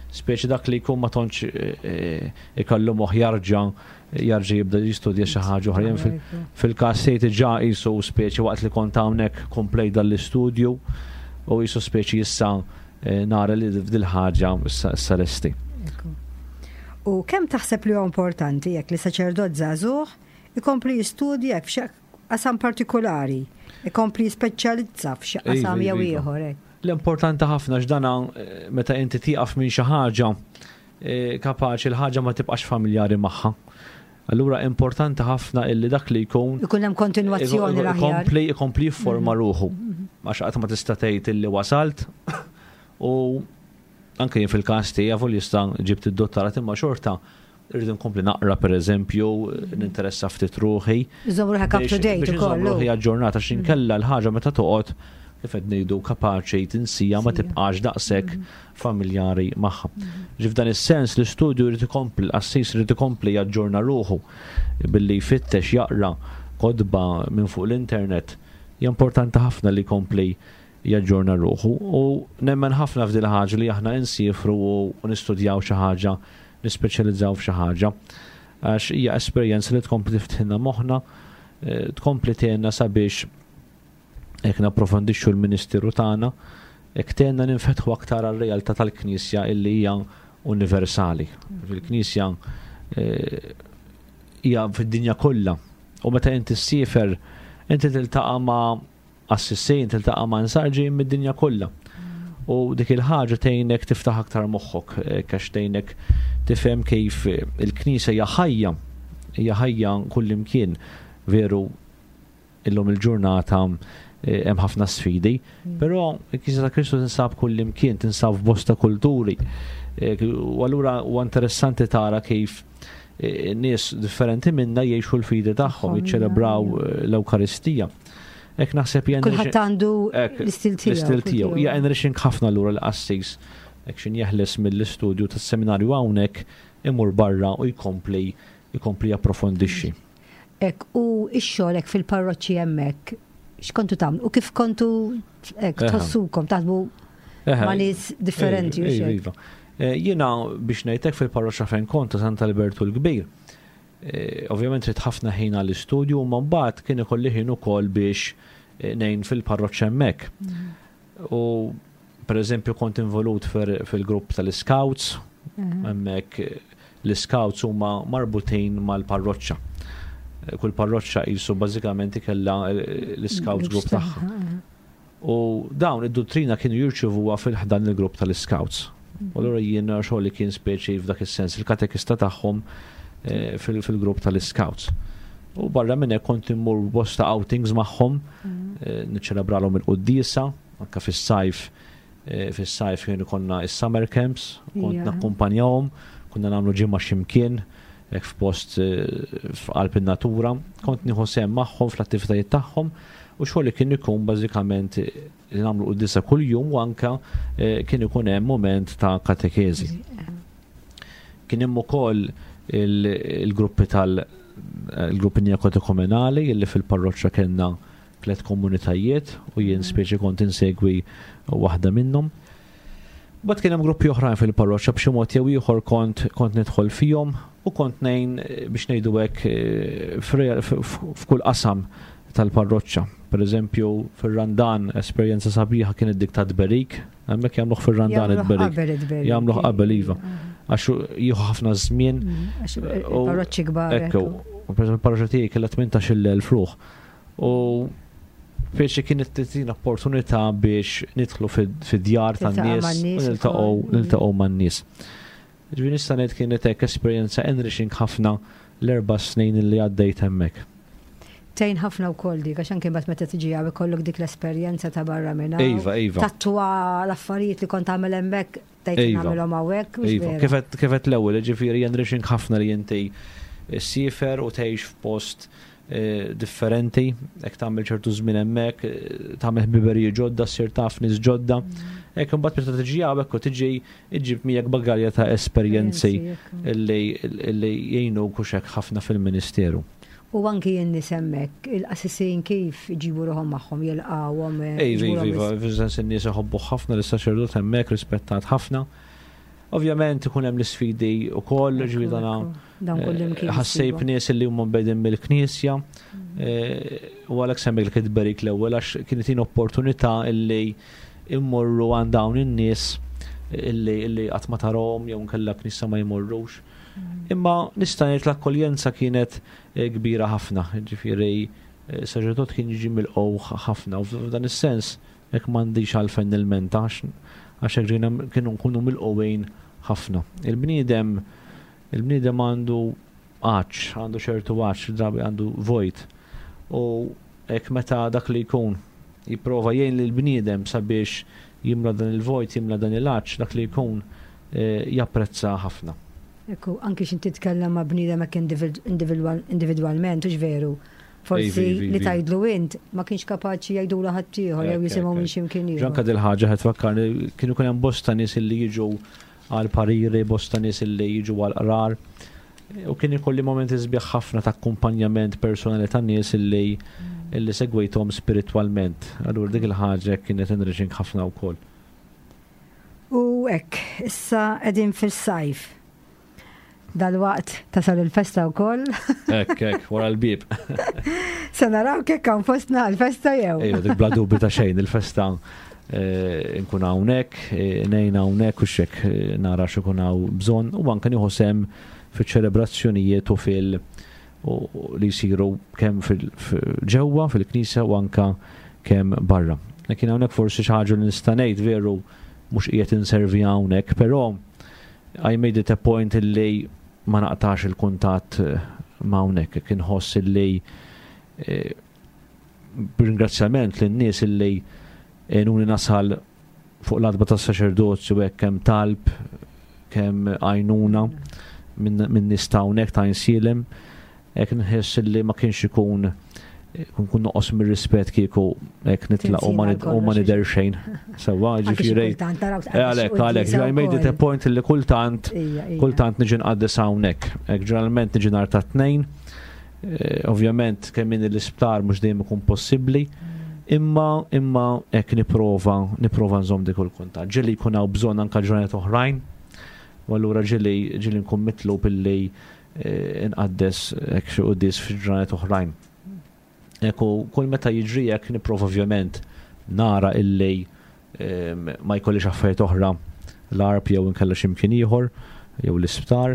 S3: speċi dak li jkun ma tontx ikollu moħħ jarġa' jarġa' jibda jistudja xi ħaġa oħra. Fil-każ tiegħi ġa qisu speċi waqt li kont hawnhekk komplejt dal-istudju u qisu speċi issa nara li f'dil ħaġa s-salesti.
S2: U kemm taħseb li huwa importanti jekk li saċerdot żagħżugħ ikompli jistudja f'xi qasam partikolari, ikompli jispeċjalizza f'xi qasam jew ieħor hekk.
S3: L-importanti ħafna x'dana meta inti tieqaf minn xi ħaġa kapaċi l-ħaġa ma tibqax familjari magħha. Allura importanti ħafna illi dak li jkun
S2: ikun hemm kontinwazzjoni l-aħjar.
S3: Ikompli ikompli jifforma ruħu għax qatt ma tista' tgħid illi wasalt u anke jien fil-każ tiegħi jafu li jista' ġibt id-dottarat imma xorta irrid inkompli naqra pereżempju, ninteressa ftit ruħi.
S2: Iżomm ruħek up to date ukoll.
S3: Ruħi aġġornata x'inkella l-ħaġa meta toqgħod kif qed ngħidu kapaċi tinsija ma tibqax daqshekk familjari magħha. Ġif'dan is-sens l-istudju jrid ikompli, l-assis jrid ikompli jaġġorna ruħu billi jfittex jaqra kodba minn fuq l-internet. Hija importanti ħafna li jkompli jaġġorna ruħu u nemmen ħafna f'dil ħaġa li aħna insifru u nistudjaw xi ħaġa, nispeċjalizzaw f'xi ħaġa għax hija esperjenza li tkompli tiftinna moħħna, tkompli tiegħna sabiex jekk napprofondixxu l-Ministeru tagħna, jekk tiegħna ninfetħu aktar għar-realtà tal-Knisja illi hija universali. Fil-Knisja hija fid-dinja kollha u meta inti ssifer inti tiltaqa' ma' assissin, tiltaqa' ma' nsarġi mid-dinja kollha. U dik il-ħaġa tgħinek tiftaħ aktar moħħok għax tgħinek tifhem kif il-Knisja hija ħajja, hija ħajja kullimkien veru illum il-ġurnata hemm ħafna sfidi, però il-Knisja ta' Kristu tinsab kullimkien, tinsab f'bosta kulturi. U allura huwa interessanti tara kif nies differenti minna jgħixu l-fidi tagħhom, jiċċelebraw l-Ewkaristija. Ek naħseb jen
S2: kulħadd għandu l-istil tiegħu.
S3: L-istil tiegħu. Hija enriching ħafna lura l-qassis. Hekk xin jeħles mill-istudju tas-seminarju hawnhekk imur barra u jkompli jkompli approfondixxi.
S2: Ek u x-xogħol hekk fil-parroċċi hemmhekk x'kontu tagħmlu u kif kontu hekk tħossukom taħdmu ma' nies differenti u xejn.
S3: Jiena biex ngħidlek fil-parroċċa fejn kont ta' Sant Albertu l-Kbir. Ovvjament rid ħafna ħin għall-istudju u mbagħad kien ikolli ħin ukoll biex ngħin fil-parroċċa hemmhekk. U pereżempju kont involut fil-grupp tal-Scouts, hemmhekk l-Scouts huma marbutin mal-parroċċa. Kull parroċċa qisu bażikament ikella l-Scouts grupp tagħha. U dawn id-dottrina kienu jirċevuha fil-ħdan il-grupp tal-Scouts. U allura jien xogħol li kien speċi f'dak is-sens il-katekista tagħhom fil-grupp tal-Scouts. U barra minn hekk kont immur bosta outings magħhom, niċċelebralhom il-qudiesa, anke fis-sajf fis-sajf kienu konna is-summer camps, kont nakkumpanjahom, kunna nagħmlu ġimgħa x'imkien hekk f'post f'qalb in-natura, kont nieħu sehem magħhom fl-attivitajiet tagħhom u xogħol li kien ikun bażikament li nagħmlu qudiesa kuljum u anke kien ikun hemm mument ta' katekeżi. Kien hemm ukoll il-gruppi tal il-gruppi neokatekumenali illi fil-parroċċa kellna tliet komunitajiet u jien speċi kont insegwi waħda minnhom. Bad kien hemm gruppi oħrajn fil-parroċċa b'xi mod jew ieħor kont kont nidħol fihom u kont ngħin biex ngħidu hekk f'kull qasam tal-parroċċa. Pereżempju fir-Randan esperjenza sabiħa kienet dik ta' Tberik, hemmhekk jagħmluh fir-Randan id-Berik. Jagħmluh qabel iva. Għax jieħu ħafna żmien.
S2: Parroċċi kbar.
S3: Ekku, il-parroċċa tiegħi kellha tmintax-il elf ruħ. U biex kienet titina opportunità biex nidħlu fid-djar tan-nies u niltaqgħu man-nies. Ġifieri nista' ngħid kienet hekk esperjenza enriching ħafna l-erba' snin li għaddejt hemmhekk.
S2: Tejn ħafna wkoll dik għax anke mbagħad meta tiġi hawn ikollok dik l-esperjenza ta' barra minn hawn.
S3: Iva, iva.
S2: Tattwa l-affarijiet li kont tagħmel hemmhekk tgħid nagħmilhom hawnhekk.
S3: Iva, kif qed l-ewwel, ġifieri enriching ħafna li inti ssifer u tgħix f'post differenti, hekk tagħmel ċertu żmien hemmhekk, tagħmel ħbiberiji ġodda, ssir taf nies ġodda. Hekk imbagħad meta tiġi hawnhekk u tiġi iġġib miegħek bagalja ta' esperjenzi illi jgħinuk hekk ħafna fil-Ministeru.
S2: U anki jien nisemmek, il-qassisin kif iġibu ruħom magħhom jilqawhom.
S3: Ejva, ejva, f'żens in-nies iħobbu ħafna l-saċerdot hemmhekk rispettat ħafna. Ovvjament ikun hemm l-isfidi wkoll ġifieri dana ħassejb nies li huma mbedin mill-Knisja u għalhekk semmejk li kitberik l-ewwel għax kienet in opportunità illi immorru għand dawn in-nies illi illi qatt ma tarahom jew nkella Knisja ma jmorrux. Imma nista' ngħid l-akkoljenza kienet kbira ħafna, ġifieri saġerdot kien jiġi mill-qow ħafna u f'dan is-sens hekk m'għandix għalfejn nilmenta għax hekk kienu nkunu mill-qowwejn ħafna. Il-bniedem il-bniedem għandu għaċ, għandu ċertu għaċ, drabi għandu vojt. U hekk meta dak li jkun jipprova jgħin lill-bniedem sabiex jimla dan il-vojt, jimla dan il-għaċ, dak li jkun japprezza ħafna.
S2: Ekku, anki xin titkellem ma' bniedem hekk individwalment, ux veru. Forsi li tajdlu int ma kienx kapaċi jgħidu ħadd ieħor jew jisimgħu minn x'imkien ieħor.
S3: Ġanka dil-ħaġa qed tfakkarni kienu kien hemm bosta nies illi jiġu għal pariri, bosta nies illi jiġu għal qrar. U kien ikolli momenti sbieħ ħafna ta' akkumpanjament personali ta' nies illi illi segwejthom spiritwalment. Allura dik il-ħaġa kienet enriching ħafna wkoll.
S2: U hekk, issa qegħdin fis-sajf. Dal-waqt tasal il-festa wkoll.
S3: Hekk, hekk, wara l-bib.
S2: Se naraw kif kan fostna l-festa jew.
S3: Ejja, dik bla dubju ta' xejn il-festa nkun hawnhekk, ngħinha hawnhekk u x'hekk nara x'ikun hawn bżonn u anke nieħu sehem fiċ-ċelebrazzjonijiet u fil li jsiru kemm ġewwa fil-Knisja u anke kemm barra. Kien hawnhekk forsi xi ħaġa li nista' ngħid veru mhux qiegħed inservi hawnhekk, però I made it a point illi ma naqtax il-kuntatt ma' hawnhekk, kien ħoss illi b'ringrazzjament lin-nies illi għenuni nasal fuq l-adba tas saċerdozju hekk kemm talb, kemm għajnuna minn nies ta' hawnhekk ta' insielem, hekk nħess illi ma kienx ikun kun noqos mir-rispett kieku hekk nitlaq u ma nidher xejn. Sewwa ġifieri. Għalhekk għalhekk I made it a point illi kultant kultant niġi nqaddis hawnhekk. Hekk ġeneralment niġi nhar ta' tnejn. Ovvjament kemm min l-isptar mhux dejjem ikun possibbli. Imma imma hekk nipprova nipprova nżomm dik il-kuntatt. Ġieli jkun hawn bżonn anke ġranet oħrajn. U allura ġieli ġieli nkun mitlub illi inqaddes hekk xi qudies fil-ġranet oħrajn. Ekku, kull meta jiġri hekk nipprova ovvjament nara illi ma jkollix affarijiet oħra l-arb jew inkella x'imkien ieħor jew l-isptar.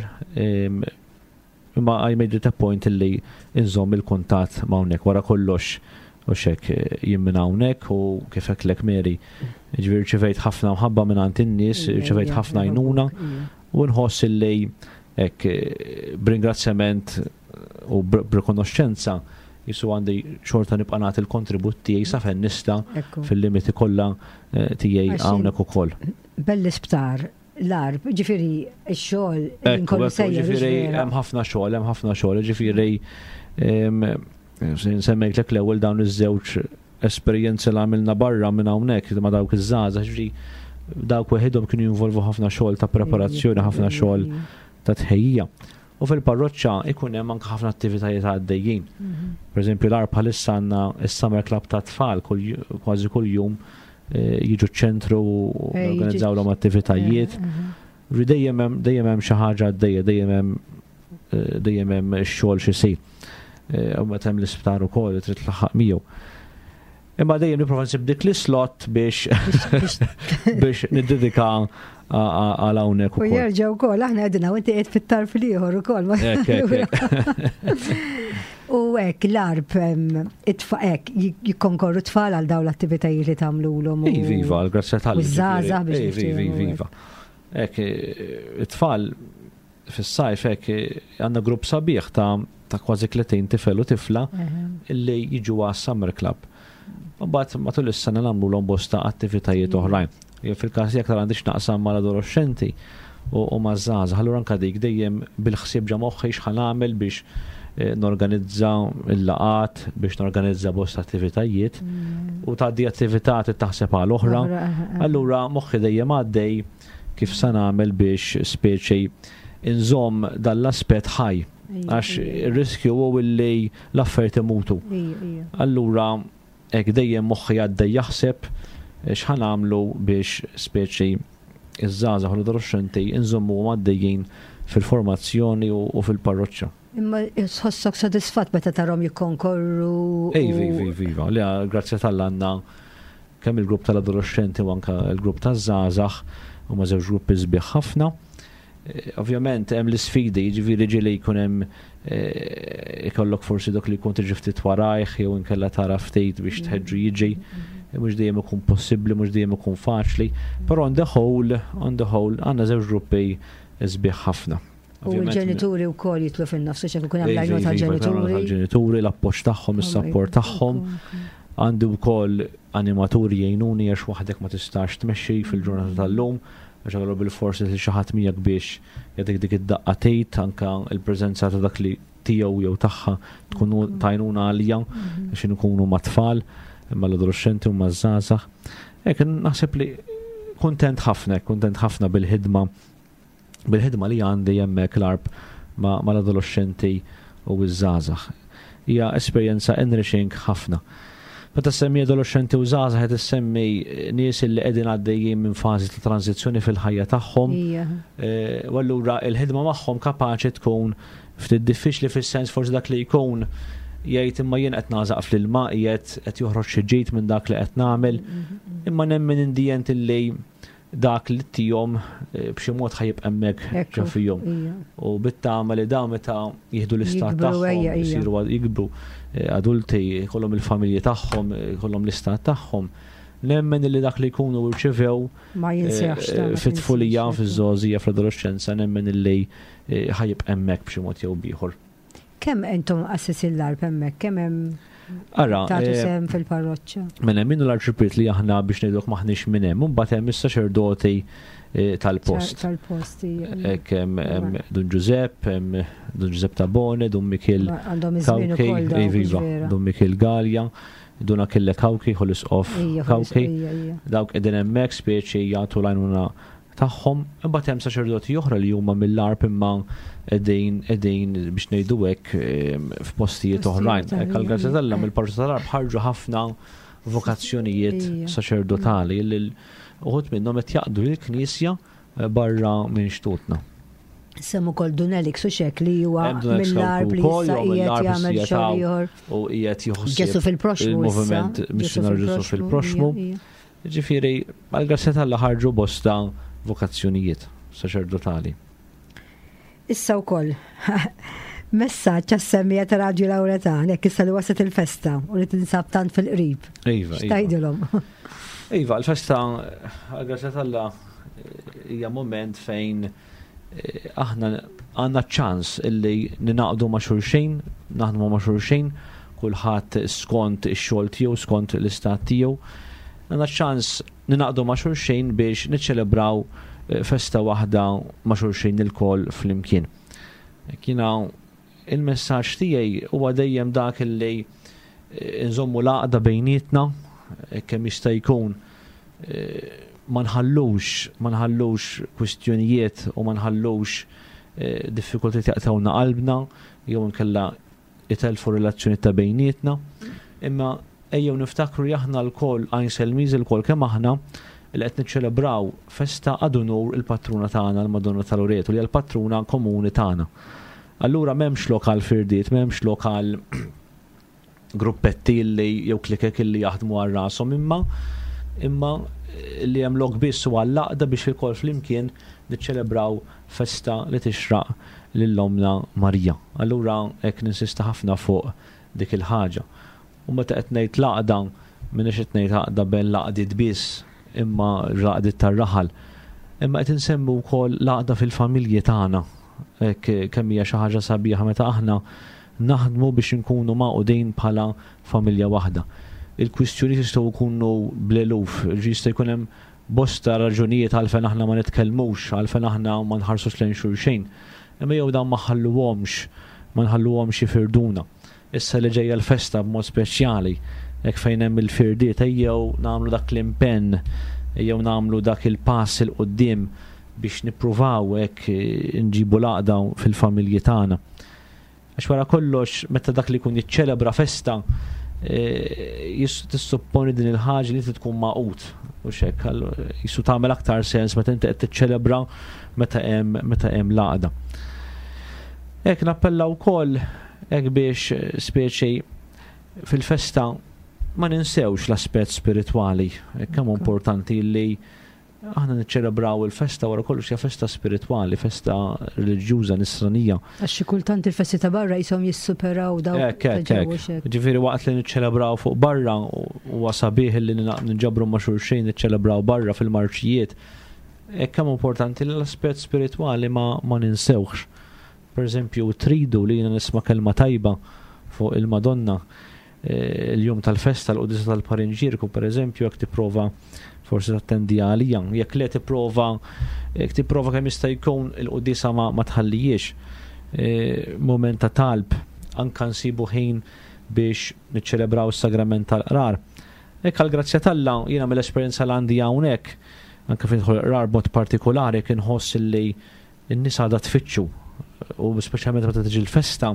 S3: Imma I made it a point illi inżomm il-kuntatt ma' hawnhekk wara kollox u xek jien minn hawnhekk u kif hekk lek Mary. Ġifieri rċevejt ħafna mħabba mingħand in-nies, rċevejt ħafna għajnuna u nħoss illi hekk b'ringrazzjament u b'rikonoxxenza jisu għandi xorta nibqa' nagħti il-kontribut tiegħi sa fejn nista' fil-limiti kollha tiegħi hawnhekk ukoll.
S2: Bell-isptar l-arb, ġifieri x-xogħol inkollu sejjer.
S3: Ġifieri hemm ħafna xogħol, hemm ħafna xogħol, ġifieri nsemmejlek l-ewwel dawn iż-żewġ esperjenzi li għamilna barra minn hawnhekk ma' dawk iż-żgħażagħ, ġifieri dawk weħidhom kienu jinvolvu ħafna xogħol ta' preparazzjoni, ħafna xogħol ta' tħejjija. U fil-parroċċa ikun hemm anke ħafna attivitajiet għaddejjin. Pereżempju l-arb bħalissa għandna is-summer club ta' tfal kważi kull jum jiġu ċ-ċentru u organizzawlhom attivitajiet. Dejjem hemm dejjem hemm xi ħaġa għaddejja, dejjem hemm dejjem hemm x-xogħol xi jsir. U meta hemm l-isptar ukoll trid tlaħħaq miegħu. Imma dejjem nipprova nsib dik l-slot biex biex niddedika għal hawnhekk ukoll.
S2: U jerġa' wkoll aħna qegħdin hawn inti qed fit-tarf ieħor ukoll. U hekk l-arb itfa' hekk jikkonkorru tfal għal dawn l-attivitajiet li tagħmluhom.
S3: Iva, l-grazzja tal-Ġifieri.
S2: Żgħażagħ biex
S3: Iva. Hekk it-tfal fis-sajf hekk għandna grupp sabiħ ta' ta' kważi tletin tifel u tifla illi jiġu għas-summer club. U mbagħad matul is-sena nagħmluhom bosta attivitajiet oħrajn. Fil-każ jekk tara għandix naqsam mal-adolescenti u maż-żgħażagħ, allura anke dik dejjem bil-ħsieb ġa moħħi x'ħan nagħmel biex norganizza l-laqat, biex norganizza bosta attivitajiet u tgħaddi attività taħseb għal oħra. Allura moħħi dejjem għaddej kif se nagħmel biex speċi inżomm dal-aspett ħaj għax ir-riskju huwa li l-affarijiet imutu. Allura hekk dejjem moħħi għaddej jaħseb x'ħan għamlu biex speċi iż-żgħażagħ u l-adolescenti inżommuhom għaddejjin fil-formazzjoni u fil-parroċċa.
S2: Imma jisħossok sodisfatt meta tarhom jikkonkorru.
S3: Ejvi, ejvi, iva, li grazzja tal-għandna kemm il-grupp tal-adolescenti u anke il-grupp taż-żgħażagħ huma żewġ gruppi sbieħ ħafna. Ovvjament hemm l-isfidi, jiġifieri ġieli jkun hemm ikollok forsi dak li jkun tiġi ftit warajh jew inkella tara ftit biex tħeġġu jiġi. Mhux dejjem ikun possibbli, mhux dejjem ikun faċli, però on the whole, on the whole għandna żewġ gruppi sbieħ ħafna.
S2: U l-ġenituri wkoll jitlu fin-nafsu x'hekk ikun hemm l-għajnuna tal-ġenituri.
S3: Tal-ġenituri, l-appoġġ tagħhom, is-sapport tagħhom. Għandi wkoll animaturi jgħinuni għax waħdek ma tistax tmexxi fil-ġurnata tal-lum, għax għallu bil-forsi li xi ħadd miegħek biex jagħtik dik id-daqqa tgħid anke l-preżenza ta' dak li tiegħu jew tagħha tkun tajnuna għalija biex inkunu mat-tfal imma l-adolescenti u maż-żgħażagħ. Hekk naħseb li kuntent ħafna, kuntent ħafna bil-ħidma bil-ħidma li għandi hemmhekk l-arb mal-adolescenti u ż-żgħażagħ. Hija esperjenza enriching ħafna. Meta semmi adolescenti u żgħażagħ qed issemmi nies li qegħdin għaddejjin minn fażi ta' tranzizzjoni fil-ħajja tagħhom. U allura l-ħidma magħhom kapaċi tkun ftit diffiċli fis-sens forsi dak li jkun jgħid imma jien qed nażaq fl-ilma qiegħed qed joħroġ xi ġid minn dak li qed nagħmel. Imma nemmen indijent illi dak li tihom b'xi mod ħajib hemmhekk ġo fihom. U bit-tama li dawn meta jieħdu l-istat tagħhom isiru jikbru adulti, jkollhom il-familji tagħhom, jkollhom l-istat tagħhom. Nemmen illi dak li jkunu rċevew fit-tfulija fiż-żgħażagħ fl-adolescenza nemmen illi ħajib hemmhekk b'xi mod jew bieħor. Kemm
S2: intom assessi l-arb hemmhekk, kemm hemm tagħtu sehem fil-parroċċa?
S3: Minn hemm minnu l-arċipriet li aħna biex ngħidulek maħniex minn hemm, imbagħad hemm is-saċerdoti tal-post.
S2: Tal-post.
S3: Hekk hemm Dun Giuseppe, hemm Dun Giuseppe Tabone, Dun Michel Kawki, Dun Michel Galja, Dun Achille Kawki, Holis of Kawki. Dawk qegħdin hemmhekk speċi jagħtu l-għajnuna tagħhom, imbagħad hemm saċerdoti oħra li huma mill-arb imma qegħdin qegħdin biex ngħidu hekk f'postijiet oħrajn. Hekk għall-grazja tal-Alla mill-parti tal-arb ħarġu ħafna vokazzjonijiet saċerdotali li uħud minnhom qed jaqdu lill-Knisja barra minn xtutna.
S2: Semmu kol Dunelik Suxek li huwa mill-arb li issa qiegħed jagħmel xogħol ieħor.
S3: U qiegħed joħossib
S2: Ġesu fil-Proxmu
S3: il-moviment missjonarju Ġesu fil-Proxmu. Ġifieri għall-grazja tal-Alla ħarġu bosta vokazzjonijiet saċerdotali.
S2: Issa wkoll messaġġ għas-semmija ta' Radju Lawretan hekk issa li waslet il-festa u li tinsab tant fil-qrib.
S3: Iva.
S2: X'tgħidilhom?
S3: Iva, l-festa għall-grazja tal-Alla hija moment fejn aħna għandna ċans illi ninaqdu ma' xulxejn, naħdmu ma' xulxejn, kulħadd skont ix-xogħol tiegħu, skont l-istat tiegħu. Għandna ċans ninaqdu ma' xulxejn biex niċċelebraw festa waħda ma' xulxejn il-kol fl-imkien. Kiena il-messaġġ tiegħi huwa dejjem dak illi nżommu laqda bejnietna kemm jista' jkun ma nħallux ma nħallux kwistjonijiet u ma nħallux diffikultajiet jaqtawna qalbna jew inkella itelfu relazzjoni ta' bejnietna. Imma ejjew niftakru aħna l-kol għajnsel miż il-kol kemm aħna li qed niċċelebraw festa għadunur il-patruna tagħna l-Madonna tal-Loreto li l-patruna komuni tagħna. Allura m'hemmx lokal firdiet, m'hemmx lokal gruppetti li jew klikek li jaħdmu għal rashom imma imma li hemm lok biss huwa l-laqda biex il-kol flimkien niċċelebraw festa li tixraq lill-Omna Marija. Allura hekk ninsista ħafna fuq dik il-ħaġa. U meta qed ngħid laqda m'iniex qed ngħid laqda bejn laqdiet biss imma raqdiet tar-raħal. Imma qed insemmu wkoll laqda fil-familji tagħna. Hekk kemm hija xi ħaġa sabiħa meta aħna naħdmu biex inkunu maqudin bħala familja waħda. Il-kwistjoni jistgħu jkunu bleluf, jista' jkun hemm bosta raġunijiet għalfejn aħna ma nitkellmux, għalfejn aħna ma nħarsux lejn xulxejn. Imma jew dan ma ħalluhomx, ma nħalluhomx jifirduna. Issa li ġejja l-festa b'mod speċjali, hekk fejn hemm il-firdiet ejjew nagħmlu dak l-impenn, ejjew nagħmlu dak il-pass il qudiem biex nippruvaw hekk nġibu laqda fil-familji tagħna. Għax wara kollox meta dak li jkun jiċċelebra festa tissupponi din il-ħaġa li tkun maqut u xek, jisu tagħmel aktar sens meta inti qed tiċċelebra meta hemm meta hemm laqda. Hekk nappellaw ukoll hekk biex speċi fil-festa ma ninsewx l-aspett spiritwali, kemm importanti li aħna niċċelebraw il-festa wara kollox hija festa spiritwali, festa reliġjuża nisranija.
S2: Għax xi kultant il-festi ta' barra jisom jissuperaw daw.
S3: Hekk hekk. Ġifieri waqt li niċċelebraw fuq barra huwa sabiħ li niġġabru ma' xulxejn niċċelebraw barra fil-marċijiet. Hekk kemm importanti li l-aspett spiritwali ma ma ninsewx. Pereżempju tridu li jiena nisma' kelma tajba fuq il-Madonna il-jum tal-festa l-qudisa tal-Parinġirku, pereżempju jekk tipprova forsi tattendi għalija, jekk le tipprova jekk tipprova kemm jista' jkun il-qudisa ma, ma tħallijiex e, moment ta' talb anke nsibu ħin biex niċċelebraw is-sagrament tal-qrar. Hekk għall-grazzja tal-la jiena mill-esperjenza li għandi hawnhekk anke fejn idħol qrar b'mod partikolari kien ħoss li n-nisa għadha tfittxu u speċjalment meta tiġi l-festa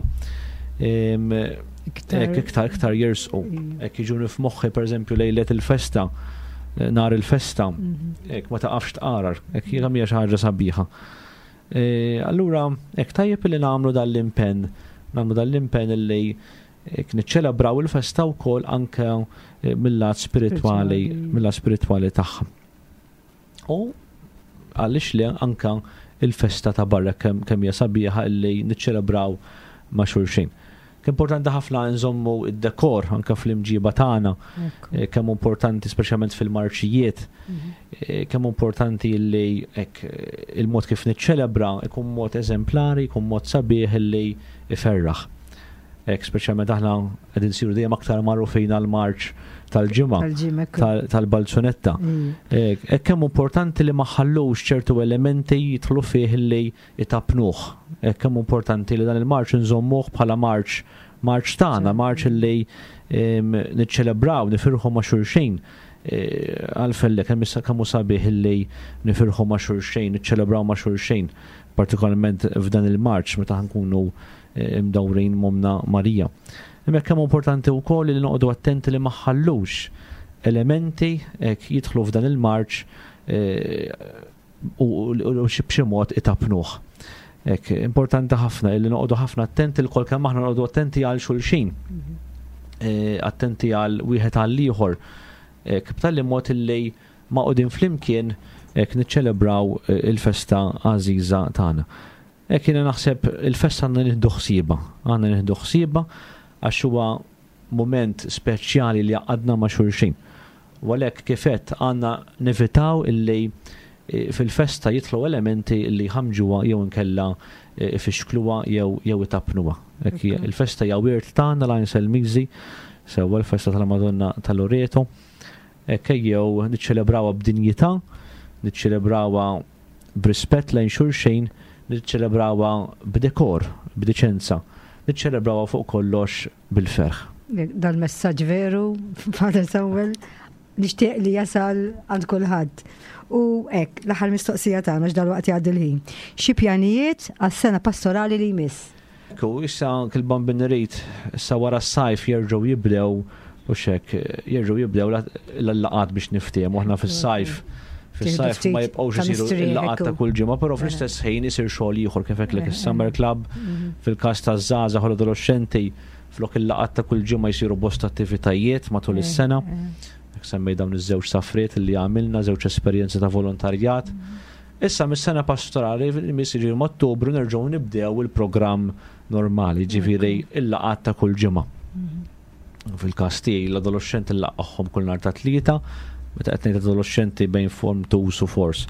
S3: hekk iktar iktar jersqu. Hekk jiġuni f'moħħi pereżempju lejlet il-festa nar il-festa, hekk ma taqafx tqarar, hekk hija mhija xi ħaġa sabiħa. Allura hekk tajjeb li nagħmlu dal-impenn, nagħmlu dal-impenn li hekk niċċelebraw il-festa wkoll anke mill-lat spiritwali, mill-lat spiritwali tagħha. U għaliex li anke il-festa ta' barra kemm kemm hija sabiħa li niċċelebraw ma' xulxin. Importanti ħafna nżommu id-dekor anke fl-imġiba tagħna, kemm importanti speċjalment fil-marċijiet, kemm importanti li hekk il-mod kif niċċelebra ikun mod eżemplari, ikun mod sabiħ li iferraħ. Hekk speċjalment aħna qegħdin nsiru dejjem aktar magħrufin għall-marċ tal-ġimgħa tal-balzunetta. Hekk kemm importanti li ma ħallux ċertu elementi jidħlu fih li jitapnuh. Hekk kemm importanti li dan il-marċ nżommuh bħala marċ marċ tagħna, marċ li niċċelebraw, nifirħu ma' xulxejn. Għalfelle kemm kemm sabiħ li nifirħu ma' xulxejn, niċċelebraw ma' xulxejn, partikolarment f'dan il-marċ meta nkunu mdawrin momna Marija. Imma kemm importanti wkoll li noqogħdu attenti li ma ħallux elementi hekk jidħlu f'dan il-marċ u b'xi mod itapnuh. Hekk importanti ħafna li noqogħdu ħafna attenti l-kol kemm aħna noqogħdu attenti għal xulxin. Attenti għal wieħed għal ieħor. Hekk b'tali mod li ma' qudin flimkien hekk niċċelebraw il-festa għażiża tagħna. Hekk jiena naħseb il-festa għandna nieħdu ħsieba, għandna nieħdu ħsieba għax huwa mument speċjali li għadna ma' xulxin. U għalhekk kif qed għandna nevitaw illi fil-festa jitlu elementi li ħamġuha jew inkella ifixkluha jew jew itapnuha. Hekk il-festa hija wirt tagħna l-Għajn Miżi sewwa l-festa tal-Madonna tal-Loreto. Hekk jew niċċelebrawha b'dinjità, niċċelebrawha b'rispett lejn xulxin, niċċelebrawha b'dekor, b'diċenza. Niċċelebrawha fuq kollox bil-ferħ.
S2: Dal-messaġġ veru, Father Samuel, nixtieq li jasal għand kulħadd. U hekk l-aħħar mistoqsija tagħna x'dal-waqt jgħaddi l-ħin. Xi pjanijiet għas-sena pastorali li jmiss?
S3: Ku issa kil-bambineriet issa wara s-sajf jerġgħu jibdew u xek jerġgħu jibdew l-laqat biex niftiehom aħna fis-sajf. Fis-sajf ma jibqgħux isiru l-laqat ta' kull ġimgħa, però fl-istess ħin isir xogħol ieħor kif hekk is-Summer Club fil-każ taż-żgħażagħ u l-adolescenti flok il-laqat ta' kull ġimgħa jsiru bosta attivitajiet matul is-sena. Semmej dawn iż-żewġ safriet li għamilna, żewġ esperjenzi ta' volontarjat. Issa mis-sena pastorali miss jiġi Ottubru nerġgħu nibdew il-programm normali, ġifieri il-laqat ta' kull ġimgħa. Fil-każ tiegħi l-adolescenti nlaqgħuhom kull nhar ta' tlieta, meta qed ngħid adolescenti bejn form two u force.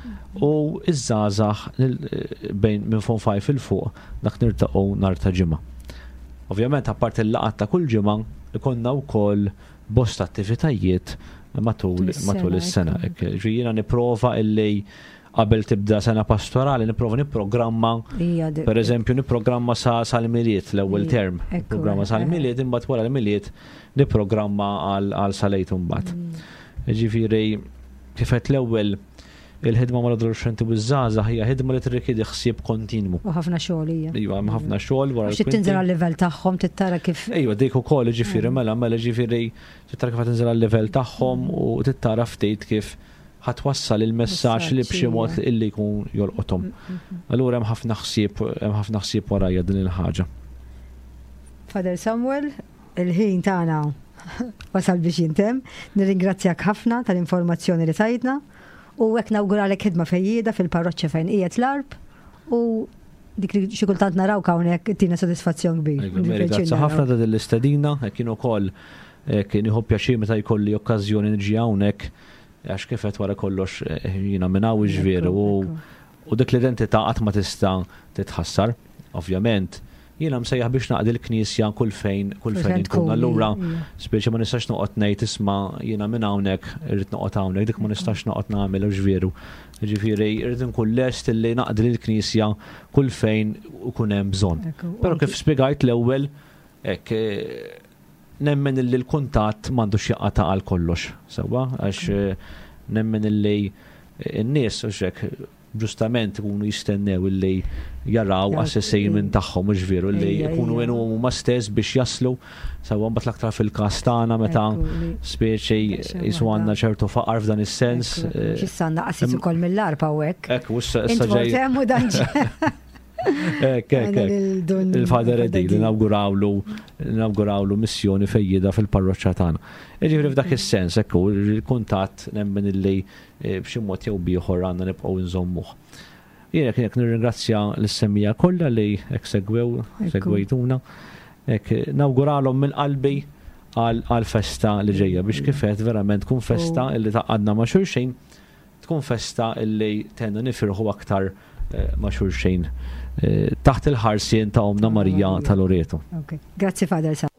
S3: U iż-żgħażagħ bejn minn form five il fuq dak nirtaqgħu nhar ta' ġimgħa. Ovvjament apart il-laqat ta' kull ġimgħa ikonna wkoll bosta attivitajiet matul matul is-sena. Jiena nipprova illi qabel tibda sena pastorali nipprova nipprogramma pereżempju nipprogramma sa sal-miliet l-ewwel term. Programma sal-miliet imbagħad wara l-miliet nipprogramma għal għal salejt imbagħad. Ġifieri kif qed l-ewwel il-ħidma mal-adolescenti u żgħażagħ hija ħidma li tirrikjedi ħsieb kontinwu.
S2: U ħafna xogħol hija.
S3: Ejwa, hemm ħafna xogħol wara.
S2: Xi tinżel għal-livell tagħhom tittara kif.
S3: Ejwa, dik ukoll ġifieri mela mela ġifieri tittara kif tinżel għal-livell tagħhom u tittara ftit kif ħatwassal il-messaġġ li b'xi mod illi jkun jolqothom. Allura hemm ħafna ħsieb hemm ħafna ħsieb warajja din il-ħaġa.
S2: Father Samuel, il-ħin tagħna wasal biex jintem. Nirringrazzjak ħafna tal-informazzjoni li tajtna u hekk nawguralek ħidma fejjida fil-parroċċja fejn qiegħed l-arb u dik li xi kultant narawk hawnhekk tina sodisfazzjon kbir.
S3: Grazzi ħafna ta' l-istedina, kien ukoll kien iħobb pjaċir meta jkolli okkażjoni niġi hawnhekk għax kif qed wara kollox jiena minn hawn ġvieru u dik l-identità qatt ma tista' titħassar, ovvjament. Jiena msejjaħ biex naqdi l-Knisja kull fejn kull fejn inkun. Allura speċi ma nistax noqgħod ngħid isma' jiena minn hawnhekk irrid noqgħod hawnhekk, dik ma nistax noqgħod nagħmel ġvieru. Ġifieri irrid inkun lest illi naqdi lill-Knisja kull fejn ikun hemm bżonn. Però kif spjegajt l-ewwel hekk nemmen illi l-kuntatt m'għandux jaqata' għal kollox, sewwa għax nemmen illi n-nies hekk ġustament ikunu jistennew illi jaraw assessejment tagħhom mhux veru illi jkunu għenu huma stess biex jaslu sewwa mbagħad l-aktar fil-każ tagħna meta speċi jisu għandna ċertu faqar f'dan is-sens.
S2: X'issanna qasis ukoll mill-arpa hawnhekk.
S3: Hekk u issa ġej. Hekk hekk il-Father Edi li nawgurawlu nawgurawlu missjoni fejjida fil-parroċċja tagħna. Jiġifieri f'dak is-sens hekk hu il-kuntatt nemmen illi b'xi mod jew ieħor għandna nibqgħu nżommuh. Jiena kien nirringrazzja l-semmija kollha li hekk segwew segwejtuna. Hekk nawguralhom minn qalbi għal festa li ġejja biex kifet verament tkun festa illi taqgħadna ma' xulxejn, tkun festa illi tenna nifirħu aktar ma' xulxejn taħt il-ħarsien ta' Omna Marija ta' Loreto.
S2: Grazzi Father.